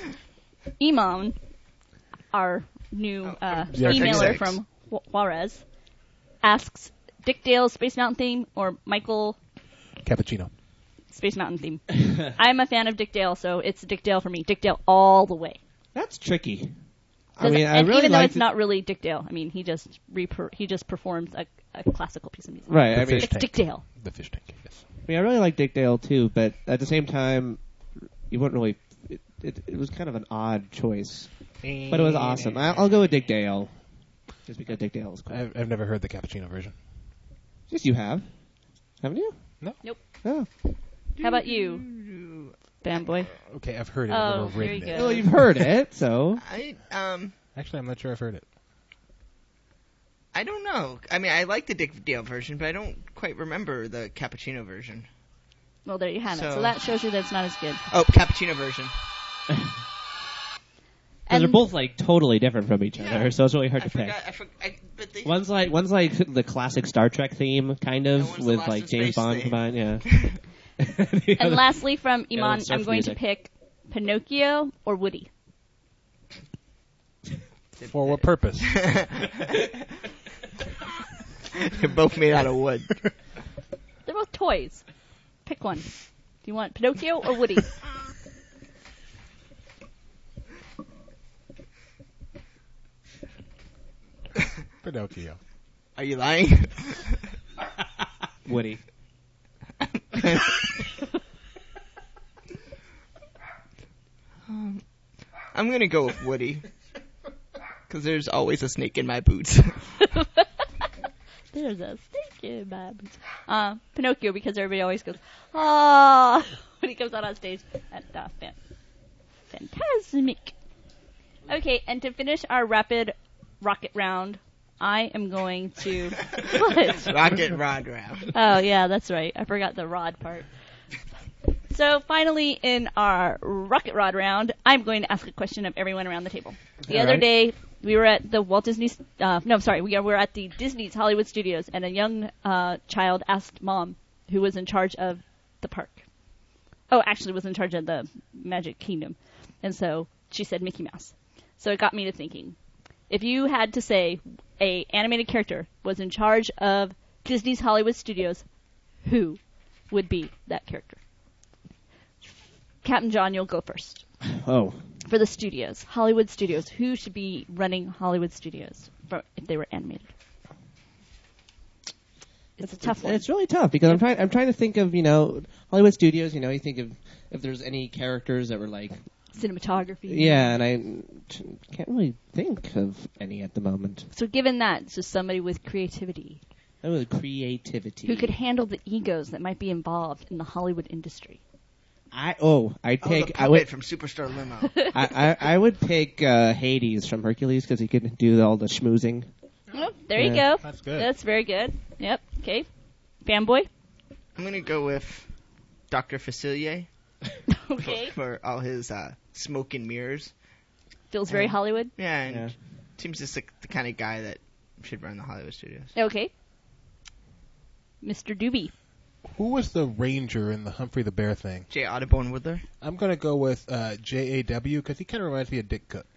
Iman, our new Oh, uh, from Star Trek emailer six. from Ju- Juarez, asks Dick Dale's Space Mountain theme or Michael Cappuccino. Space Mountain theme. I'm a fan of Dick Dale, so it's Dick Dale for me. Dick Dale all the way. That's tricky. I 'Cause- mean, I and really even though like it's not really Dick Dale, I mean, he just reper- he just performs a, a classical piece of music. right. The I mean, fish It's tank. Dick Dale. The fish tank, yes. I mean, I really like Dick Dale too, but at the same time, you wouldn't really. It, it, it was kind of an odd choice, but it was awesome. I, I'll go with Dick Dale, just because Dick Dale is cool. I've, I've never heard the cappuccino version. Just you have, haven't you? No. Nope. Oh, How about you, Fanboy? Okay, I've heard it. Oh, I've never very written good. it. well, you've heard it, so I um Actually, I'm not sure I've heard it. I don't know. I mean, I like the Dick Dale version, but I don't quite remember the cappuccino version. Well, there you have it. So So- that shows you that it's not as good. Oh, cappuccino version. because And- they're both like totally different from each other, so it's really hard I to forgot. pick. I forgot. I, but they. One's like one's like the classic Star Trek theme, kind And of, one's the with Lost like in James Space Bond theme. combined. Yeah. The And other- lastly, from Yeah, Iman, surf I'm going music. to pick Pinocchio or Woody. For what purpose? They're both made out of wood. They're both toys. Pick one. Do you want Pinocchio or Woody? Pinocchio. Are you lying? Woody. um, I'm gonna go with Woody. Because there's always a snake in my boots. There's a snake in my boots. Uh, Pinocchio, because everybody always goes, ah, when he comes out on stage. At, uh, fan- Fantasmic. Okay, and to finish our rapid rocket round, I am going to... What? Rocket Rod round. Oh, yeah, that's right. I forgot the rod part. So finally, in our rocket rod round, I'm going to ask a question of everyone around the table. The All other right. day, we were at the Walt Disney, uh, no, sorry, we were at the Disney's Hollywood Studios, and a young uh, child asked Mom, who was in charge of the park. Oh, actually was in charge of the Magic Kingdom. And so she said Mickey Mouse. So it got me to thinking. If you had to say a animated character was in charge of Disney's Hollywood Studios, who would be that character? Captain John, you'll go first. Oh. For the studios, Hollywood Studios, who should be running Hollywood Studios for, if they were animated? It's a tough it's, one. It's really tough because I'm trying. I'm trying to think of you know Hollywood Studios. You know, you think of if there's any characters that were like Cinematography. yeah, and I t- can't really think of any at the moment. So given that, it's just somebody with creativity That was creativity. who could handle the egos that might be involved in the Hollywood industry. I oh I Oh, take the I puppet would from Superstar Limo. I, I I would take uh, Hades from Hercules because he could do all the schmoozing. Oh, there you Yeah. go. That's good. That's very good. Yep. Okay. Fanboy. I'm gonna go with Doctor Facilier Okay. for all his uh, smoke and mirrors. Feels very Um, Hollywood. Yeah, and Yeah. seems just like the kind of guy that should run the Hollywood Studios. Okay. Mister Doobie. Who was the ranger in the Humphrey the Bear thing? J. Audubon Woodler. I'm going to go with uh, J A W because he kind of reminds me of Dick Cook.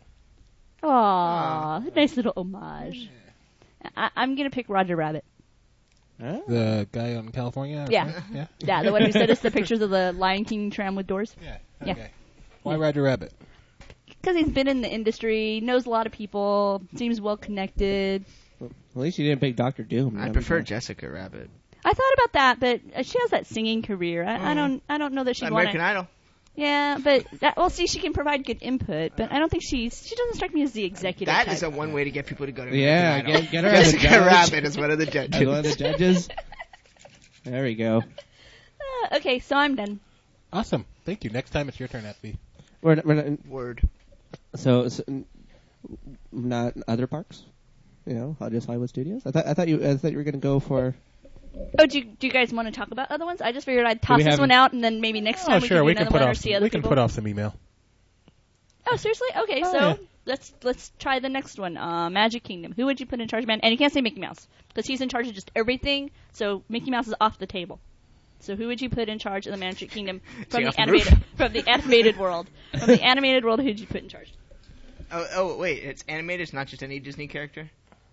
Aw, nice little homage. I- I'm gonna pick Roger Rabbit. Huh? The guy out in California? or Yeah. something? Yeah. Yeah, the one who sent us the pictures of the Lion King tram with doors. Yeah. Yeah. Okay. Why Roger Rabbit? Because he's been in the industry, knows a lot of people, seems well connected. At least you didn't pick Doctor Doom. I That'd prefer be cool. Jessica Rabbit. I thought about that, but uh, she has that singing career. I, I Mhm. don't. I don't know that she'd want American to. Idol. Yeah, but that, well, see, she can provide good input, but I don't think she's. She doesn't strike me as the executive. That type. is a one way to get people to go to Yeah, American Idol. get- get her as a Jessica judge. Rabbit is one of the judges. As one of the judges. There we go. Uh, okay, so I'm done. Awesome. Thank you. Next time it's your turn, F B. We're, not- we're not, Word. so, so n- not other parks. You know, just Hollywood Studios. I thought I thought you I thought you were going to go for. Oh, do you, do you guys want to talk about other ones? I just figured I'd toss we this have- one out, and then maybe next time Oh, we sure. can do We can another put one or off. see Some, other we can people. put off some email. Oh, seriously? Okay, Oh, so yeah. let's let's try the next one. Uh, Magic Kingdom. Who would you put in charge, man? And you can't say Mickey Mouse because he's in charge of just everything. So Mickey Mouse is off the table. So who would you put in charge of the Magic Kingdom from Take the off the animated roof. from the animated world? From the animated world, who'd you put in charge? Oh, oh, wait. It's animated. It's not just any Disney character.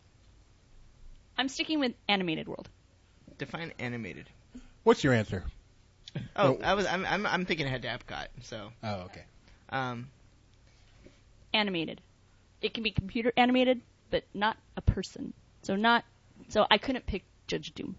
I'm sticking with animated world. Define animated. What's your answer? Oh, No. I was. I'm. I'm, I'm thinking ahead to Epcot. So, Oh, okay. um, Animated. It can be computer animated, but not a person. So not. So I couldn't pick Judge Doom.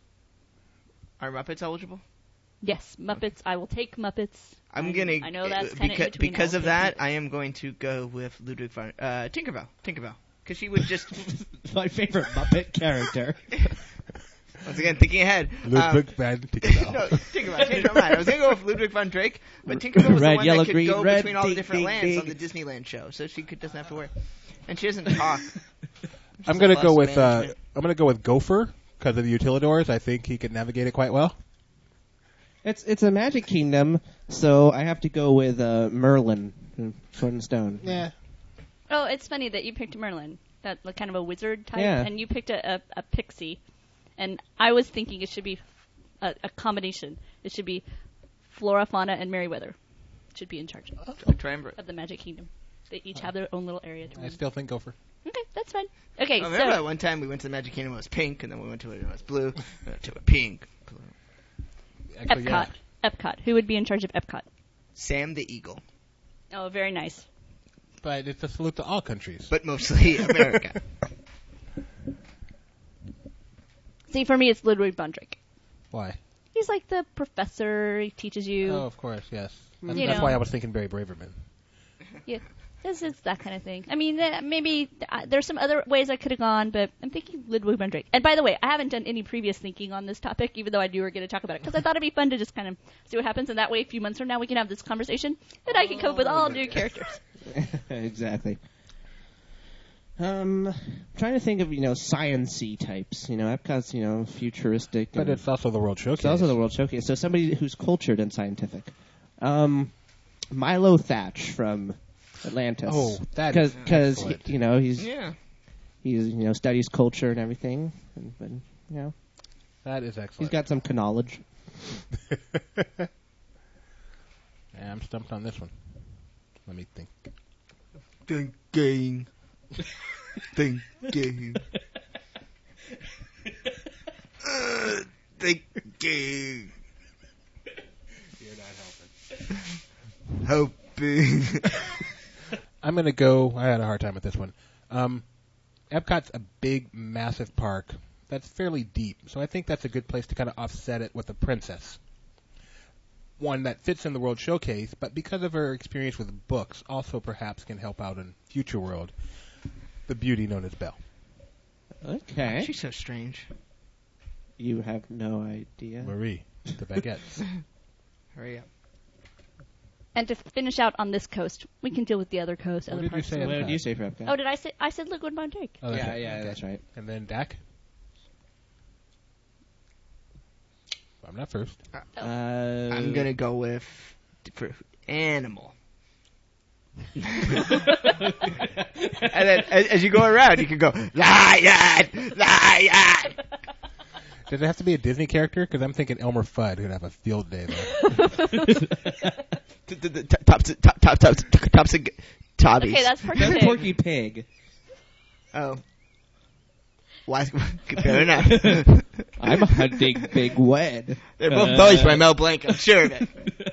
are Muppets eligible? Yes, Muppets. I will take Muppets. I'm I- gonna. I know that's uh, kind of because, because of that. I am going to go with Ludwig von uh, Tinkerbell. Tinkerbell, because she would just. My favorite Muppet character. Once again, thinking ahead. Ludwig van Um, Tinkerbell. no, Tinkerbell. Changed my mind. I was gonna go with Ludwig von Drake, but Tinkerbell was Red, the one yellow, that could green, go red, between all the ding, different ding, lands on ding. the Disneyland show, so she could doesn't have to worry. And she doesn't talk. I'm gonna go lost with uh, management. I'm gonna go with Gopher because of the utilidors. I think he could navigate it quite well. It's it's a Magic Kingdom, so I have to go with uh, Merlin, from Sword and Stone. Yeah. Oh, it's funny that you picked Merlin, that like, kind of a wizard type, Yeah. and you picked a, a, a pixie. And I was thinking it should be a, a combination. It should be Flora, Fauna, and Merryweather should be in charge Triumvirate. of the Magic Kingdom. They each have their own little area to I run. still think Gopher. Okay, that's fine. Okay, I remember that so one time we went to the Magic Kingdom. It was pink, and then we went to it. And it was blue. We went to a pink. Blue. Actually, Epcot. yeah. Epcot. Who would be in charge of Epcot? Sam the Eagle, Oh, very nice. But it's a salute to all countries. but mostly America. See, for me, it's Ludwig von Drake. Why? He's like the professor. He teaches you. Oh, of course, yes. That's, You that's know. why I was thinking Barry Braverman. This is that kind of thing. I mean, uh, maybe uh, there's some other ways I could have gone, but I'm thinking Ludwig van Drake. And by the way, I haven't done any previous thinking on this topic, even though I knew we were going to talk about it, because I thought it'd be fun to just kind of see what happens, and that way, a few months from now, we can have this conversation, and I can come up with all new characters. Exactly. Um, trying to think of you know science-y types. You know, Epcot's you know futuristic. But and it's also the World Showcase. it's also the World Showcase. So somebody who's cultured and scientific. Um, Milo Thatch from Atlantis. Oh, that is because excellent. you know he's Yeah. he's you know studies culture and everything, and, but you know That is excellent. he's got some knowledge. Yeah, I'm stumped on this one. Let me think. Ding. Thinking. Thinking. uh, thinking. You're not helping. Hoping. I'm going to go. I had a hard time with this one. Um, Epcot's a big, massive park that's fairly deep, so I think that's a good place to kind of offset it with a princess. One that fits in the World Showcase, but because of her experience with books, also perhaps can help out in Future World. The beauty known as Belle. Okay. She's so strange. You have no idea. Marie, the baguettes. Hurry up. And to finish out on this coast, we can deal with the other coast. What other did you parts say? of What the- did you say for Epcot? Oh, did I say? I said Liquid Monterey. Oh, that's yeah, right. yeah, Okay. that's right. And then Dak? I'm not first. Uh, I'm gonna go with for animal. And then as, as you go around, you can go lion, lion. Does it have to be a Disney character? Because I'm thinking Elmer Fudd who'd have a field day there. T- t- t- Tops, top, top, tops, tops, tobbies. Okay, that's Porky That's Pig. Porky Pig. Oh. Why? Fair enough. I'm hunting Big Wed. They're both Uh, voiced by Mel Blanc, I'm sure of it.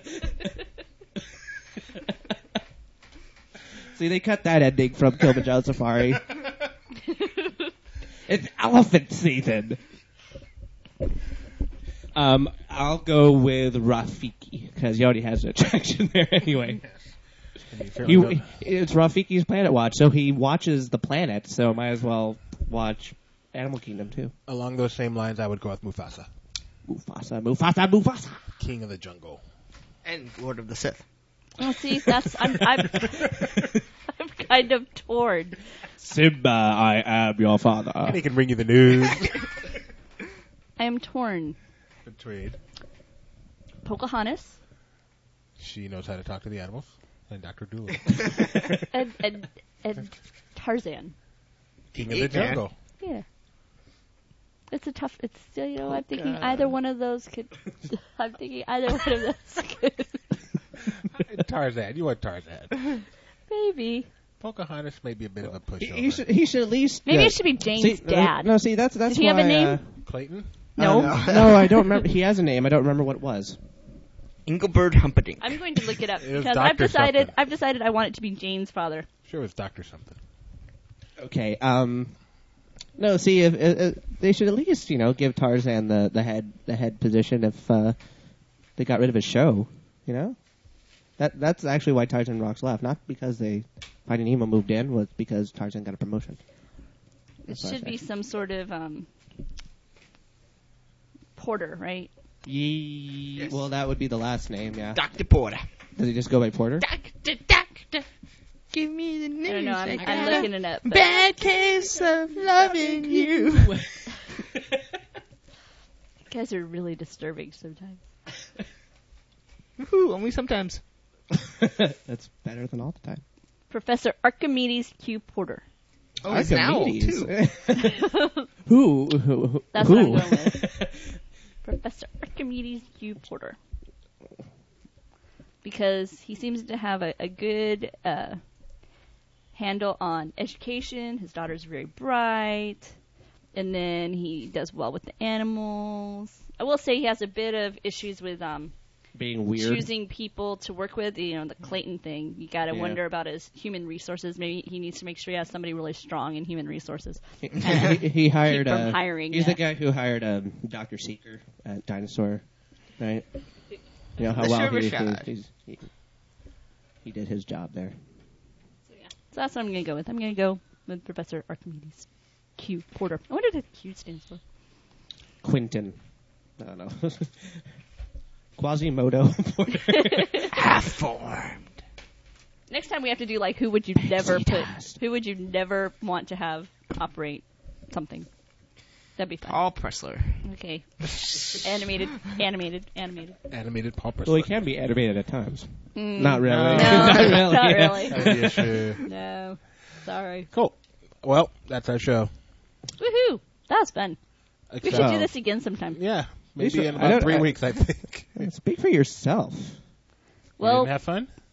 See, they cut that ending from Kilimanjaro Safari. It's elephant season. Um, I'll go with Rafiki because he already has an attraction there anyway. And you certainly He, go- it's Rafiki's Planet Watch, so he watches the planet. So might as well watch Animal Kingdom too. Along those same lines, I would go with Mufasa, Mufasa, Mufasa, Mufasa. King of the Jungle. And Lord of the Sith. Oh, see, that's I'm I'm, I'm kind of torn. Simba, I am your father. And he can bring you the news. I am torn. Good trade. Pocahontas She knows how to talk to the animals. And Doctor Doolittle. and and and Tarzan. King of Yeah. the Jungle. Yeah. It's a tough. It's still, you know. I'm thinking God. either one of those could. I'm thinking either one of those could. Tarzan. You want Tarzan. Maybe. Pocahontas may be a bit of a pushover. He, he should. He should at least. Maybe uh, it should be Jane's see, dad. No, see, that's that's Did he why. have a name? Uh, Clayton? No. Uh, no, I don't remember. He has a name. I don't remember what it was. Engelbert Humperdinck. I'm going to look it up It was because I've Doctor decided. something. I've decided I want it to be Jane's father. Sure, it was Doctor something. Okay. Um. No, see, if, uh, uh, they should at least, you know, give Tarzan the, the head the head position if uh, they got rid of his show. You know, that that's actually why Tarzan Rocks left, not because they Finding Nemo moved in, was because Tarzan got a promotion. It That's what I should be said. some sort of um, Porter, right? Ye- Yes. Well, that would be the last name. Yeah. Doctor Porter. Does he just go by Porter? Doctor, doctor, give me the news. I don't know. I'm, I I'm got looking it up. but- Bad case of loving you. You guys are really disturbing sometimes. Woohoo, only sometimes. That's better than all the time. Professor Archimedes Q. Porter. Oh, he's an owl, Archimedes. too. who? Who? who- That's who? what I'm going with. Professor Archimedes Q. Porter. Because he seems to have a, a good uh, handle on education. His daughter's very bright. And then he does well with the animals. I will say he has a bit of issues with um, Being weird. choosing people to work with. You know, the Clayton thing. You got to Yeah. wonder about his human resources. Maybe he needs to make sure he has somebody really strong in human resources. he, he, he hired. Keep from uh, hiring, he's yeah. the guy who hired um, Doctor Seeker at Dinosaur, right? You know how The well server he, shot. he's, he he did his job there. So that's what I'm going to go with. I'm going to go with Professor Archimedes Q. Porter. I wonder what Q stands for. Quentin. I don't know. Quasimodo Porter. Half-formed. Next time we have to do like who would you never put, dust. who would you never want to have operate something. That'd be fun. Paul Pressler. Okay. Animated, animated, animated. Animated Paul Pressler. Well, he can be animated at times. Mm. Not really. No. not really. Not yeah. really. That would be a shoe. No. Sorry. Cool. Well, that's our show. Woohoo! That was fun. We Except- should do this again sometime. Yeah, maybe should- in I about don't- three I- weeks, I think. Speak for yourself. you Well, didn't have fun?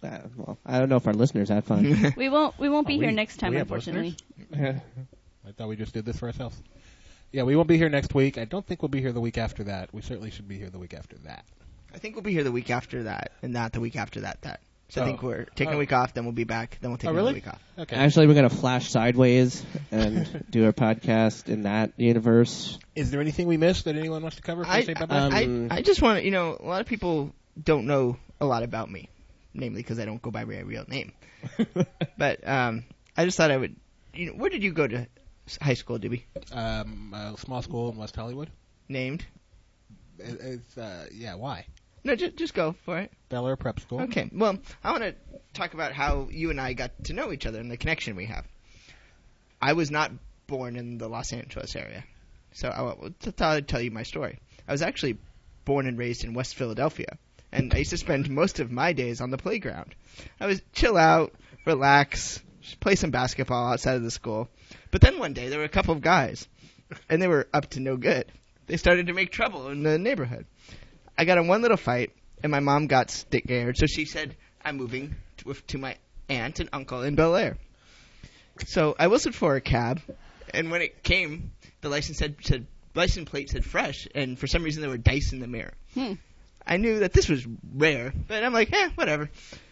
Uh, well, I don't know if our listeners had fun. We won't. We won't be Oh, here we- next time, we have unfortunately. I thought we just did this for ourselves. Yeah, we won't be here next week. I don't think we'll be here the week after that. We certainly should be here the week after that. I think we'll be here the week after that, and that the week after that. That. So I Oh. think we're taking Oh. a week off, then we'll be back, then we'll take Oh, another really? week off. Okay. Actually, we're going to flash sideways and do our podcast in that universe. Is there anything we missed that anyone wants to cover? before I, we say bye-bye? um, I, I just want to, you know, a lot of people don't know a lot about me, namely because I don't go by my real name. But um, I just thought I would, you know, where did you go to s- high school, Doobie? um, a small school in West Hollywood. Named? It, it's uh, yeah. Why? No, just just go for it. Bel Air Prep School. Okay. Well, I want to talk about how you and I got to know each other and the connection we have. I was not born in the Los Angeles area, so I will I'll tell you my story. I was actually born and raised in West Philadelphia, and I used to spend most of my days on the playground. I was chill out, relax, just play some basketball outside of the school. But then one day there were a couple of guys, and they were up to no good. They started to make trouble in the neighborhood. I got in one little fight, and my mom got scared, so she said, I'm moving to, with, to my aunt and uncle in Bel Air. So I whistled for a cab, and when it came, the license said, said license plate said fresh, and for some reason there were dice in the mirror. Hmm. I knew that this was rare, but I'm like, eh, whatever.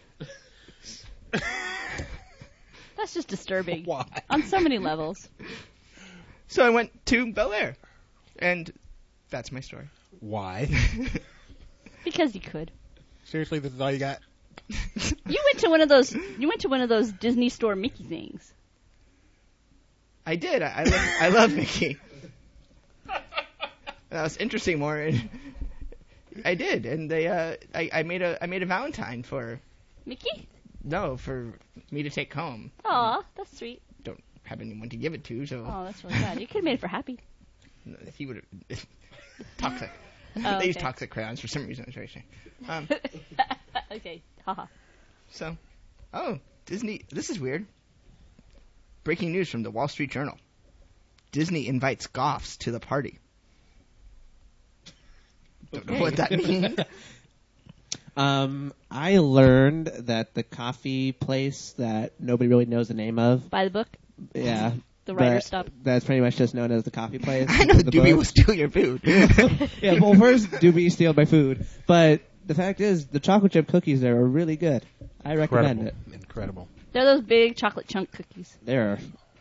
That's just disturbing Why? on so many levels. So I went to Bel Air, and that's my story. Why? Because you could. Seriously, this is all you got? You went to one of those. You went to one of those Disney Store Mickey things. I did. I, I love. I love Mickey. That was interesting, Maureen. I did, and they. Uh, I, I made a. I made a Valentine for. Mickey? No, for me to take home. Aw, that's sweet. Don't have anyone to give it to, so Oh, that's really bad. You could have made it for Happy. he would have. Toxic. Oh, They use okay. toxic crayons for some reason. It's very strange. Um, Okay, haha. so, oh, Disney. This is weird. Breaking news from the Wall Street Journal. Disney invites Goffs to the party. Don't know what that means. Um, I learned that the coffee place that nobody really knows the name of, By the book, yeah, the writer that- stopped. That's pretty much just known as the coffee place. I know the Doobie book. will steal your food. Yeah, well, first Doobie steal my food, but the fact is, the chocolate chip cookies there are really good. I recommend Incredible. it. Incredible. They're those big chocolate chunk cookies. They're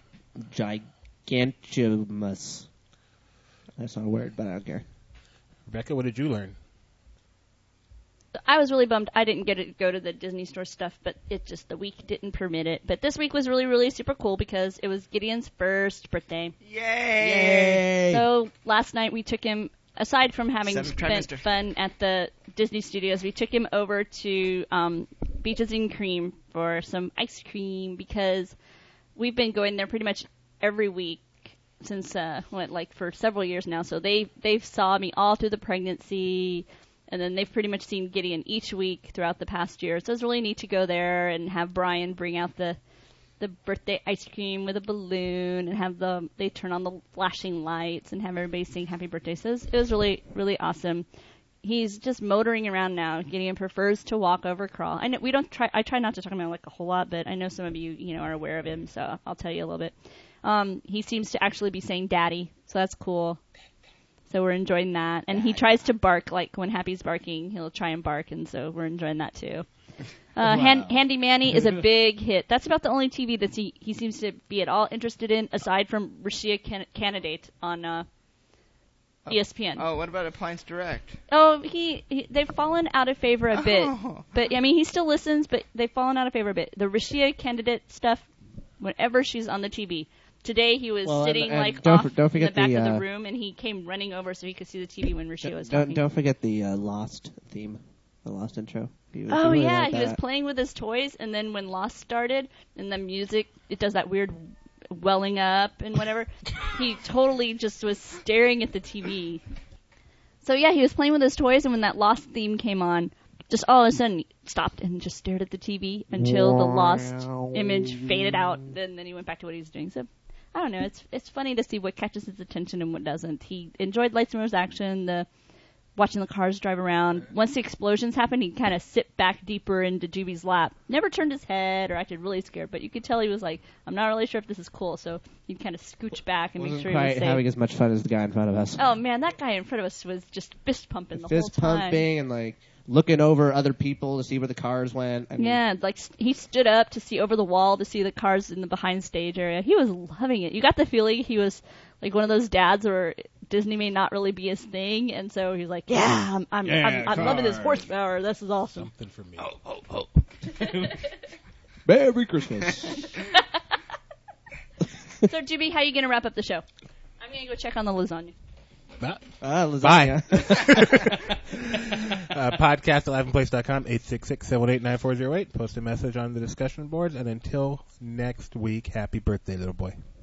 gigantumous. That's not a word, but I don't care. Rebecca, what did you learn? I was really bummed I didn't get to go to the Disney Store stuff, but it just, the week didn't permit it. But this week was really, really super cool because it was Gideon's first birthday. Yay! So last night we took him, aside from having Seventh spent trimester. fun at the Disney Studios, we took him over to um, Beaches and Cream for some ice cream because we've been going there pretty much every week since, uh, what, like for several years now. So they, they've saw me all through the pregnancy, and then they've pretty much seen Gideon each week throughout the past year. So it's really neat to go there and have Brian bring out the the birthday ice cream with a balloon and have the they turn on the flashing lights and have everybody sing happy birthday. So it was, it was really, really awesome. He's just motoring around now. Gideon prefers to walk over crawl. I know we don't try. I try not to talk about him like a whole lot, but I know some of you, you know, are aware of him, so I'll tell you a little bit. Um, he seems to actually be saying "daddy," so that's cool. So we're enjoying that, and he tries to bark like when Happy's barking. He'll try and bark, and so we're enjoying that too. Uh, Han- Handy Manny is a big hit. That's about the only T V that he he seems to be at all interested in, aside from Rashia Can- Candidate on uh, E S P N. Oh, what about Appliance Direct? Oh, he, he they've fallen out of favor a bit. Oh. But I mean, he still listens, but they've fallen out of favor a bit. The Rashia Candidate stuff, whenever she's on the T V. Today he was Well, and- sitting and like don't off for- don't in the forget back the, of the uh, room, and he came running over so he could see the T V when Rashia was Don't talking. don't forget the uh, Lost theme, the Lost intro. He was- Oh he really yeah, liked he was that. playing with his toys, and then when Lost started, and the music, it does that weird welling up and whatever. He totally just was staring at the T V. So yeah, he was playing with his toys, and when that Lost theme came on, just all of a sudden he stopped and just stared at the T V until the Lost image faded out. Then then he went back to what he was doing. So I don't know. It's it's funny to see what catches his attention and what doesn't. He enjoyed Lights, Moves, Action, the watching the cars drive around. Once the explosions happened, he'd kind of sit back deeper into Juby's lap. Never turned his head or acted really scared, but you could tell he was like, I'm not really sure if this is cool, so he'd kind of scooch back and Wasn't make sure he was quite safe. having as much fun as the guy in front of us. Oh, man, that guy in front of us was just fist pumping the Fist whole time. pumping and like looking over other people to see where the cars went. I mean, Yeah, like s- he stood up to see over the wall to see the cars in the behind stage area. He was loving it. You got the feeling he was like one of those dads where Disney may not really be his thing, and so he's like, "Yeah, I'm, I'm, Yeah, I'm, I'm loving this cars. horsepower. This is awesome." Something for me. Merry Christmas. So, Juby, how you gonna wrap up the show? I'm gonna go check on the lasagna. Nah. Ah, lasagna. uh, podcast at live in place dot com, eight six six, seven one eight, nine four zero eight. Post a message on the discussion boards, and until next week, happy birthday, little boy.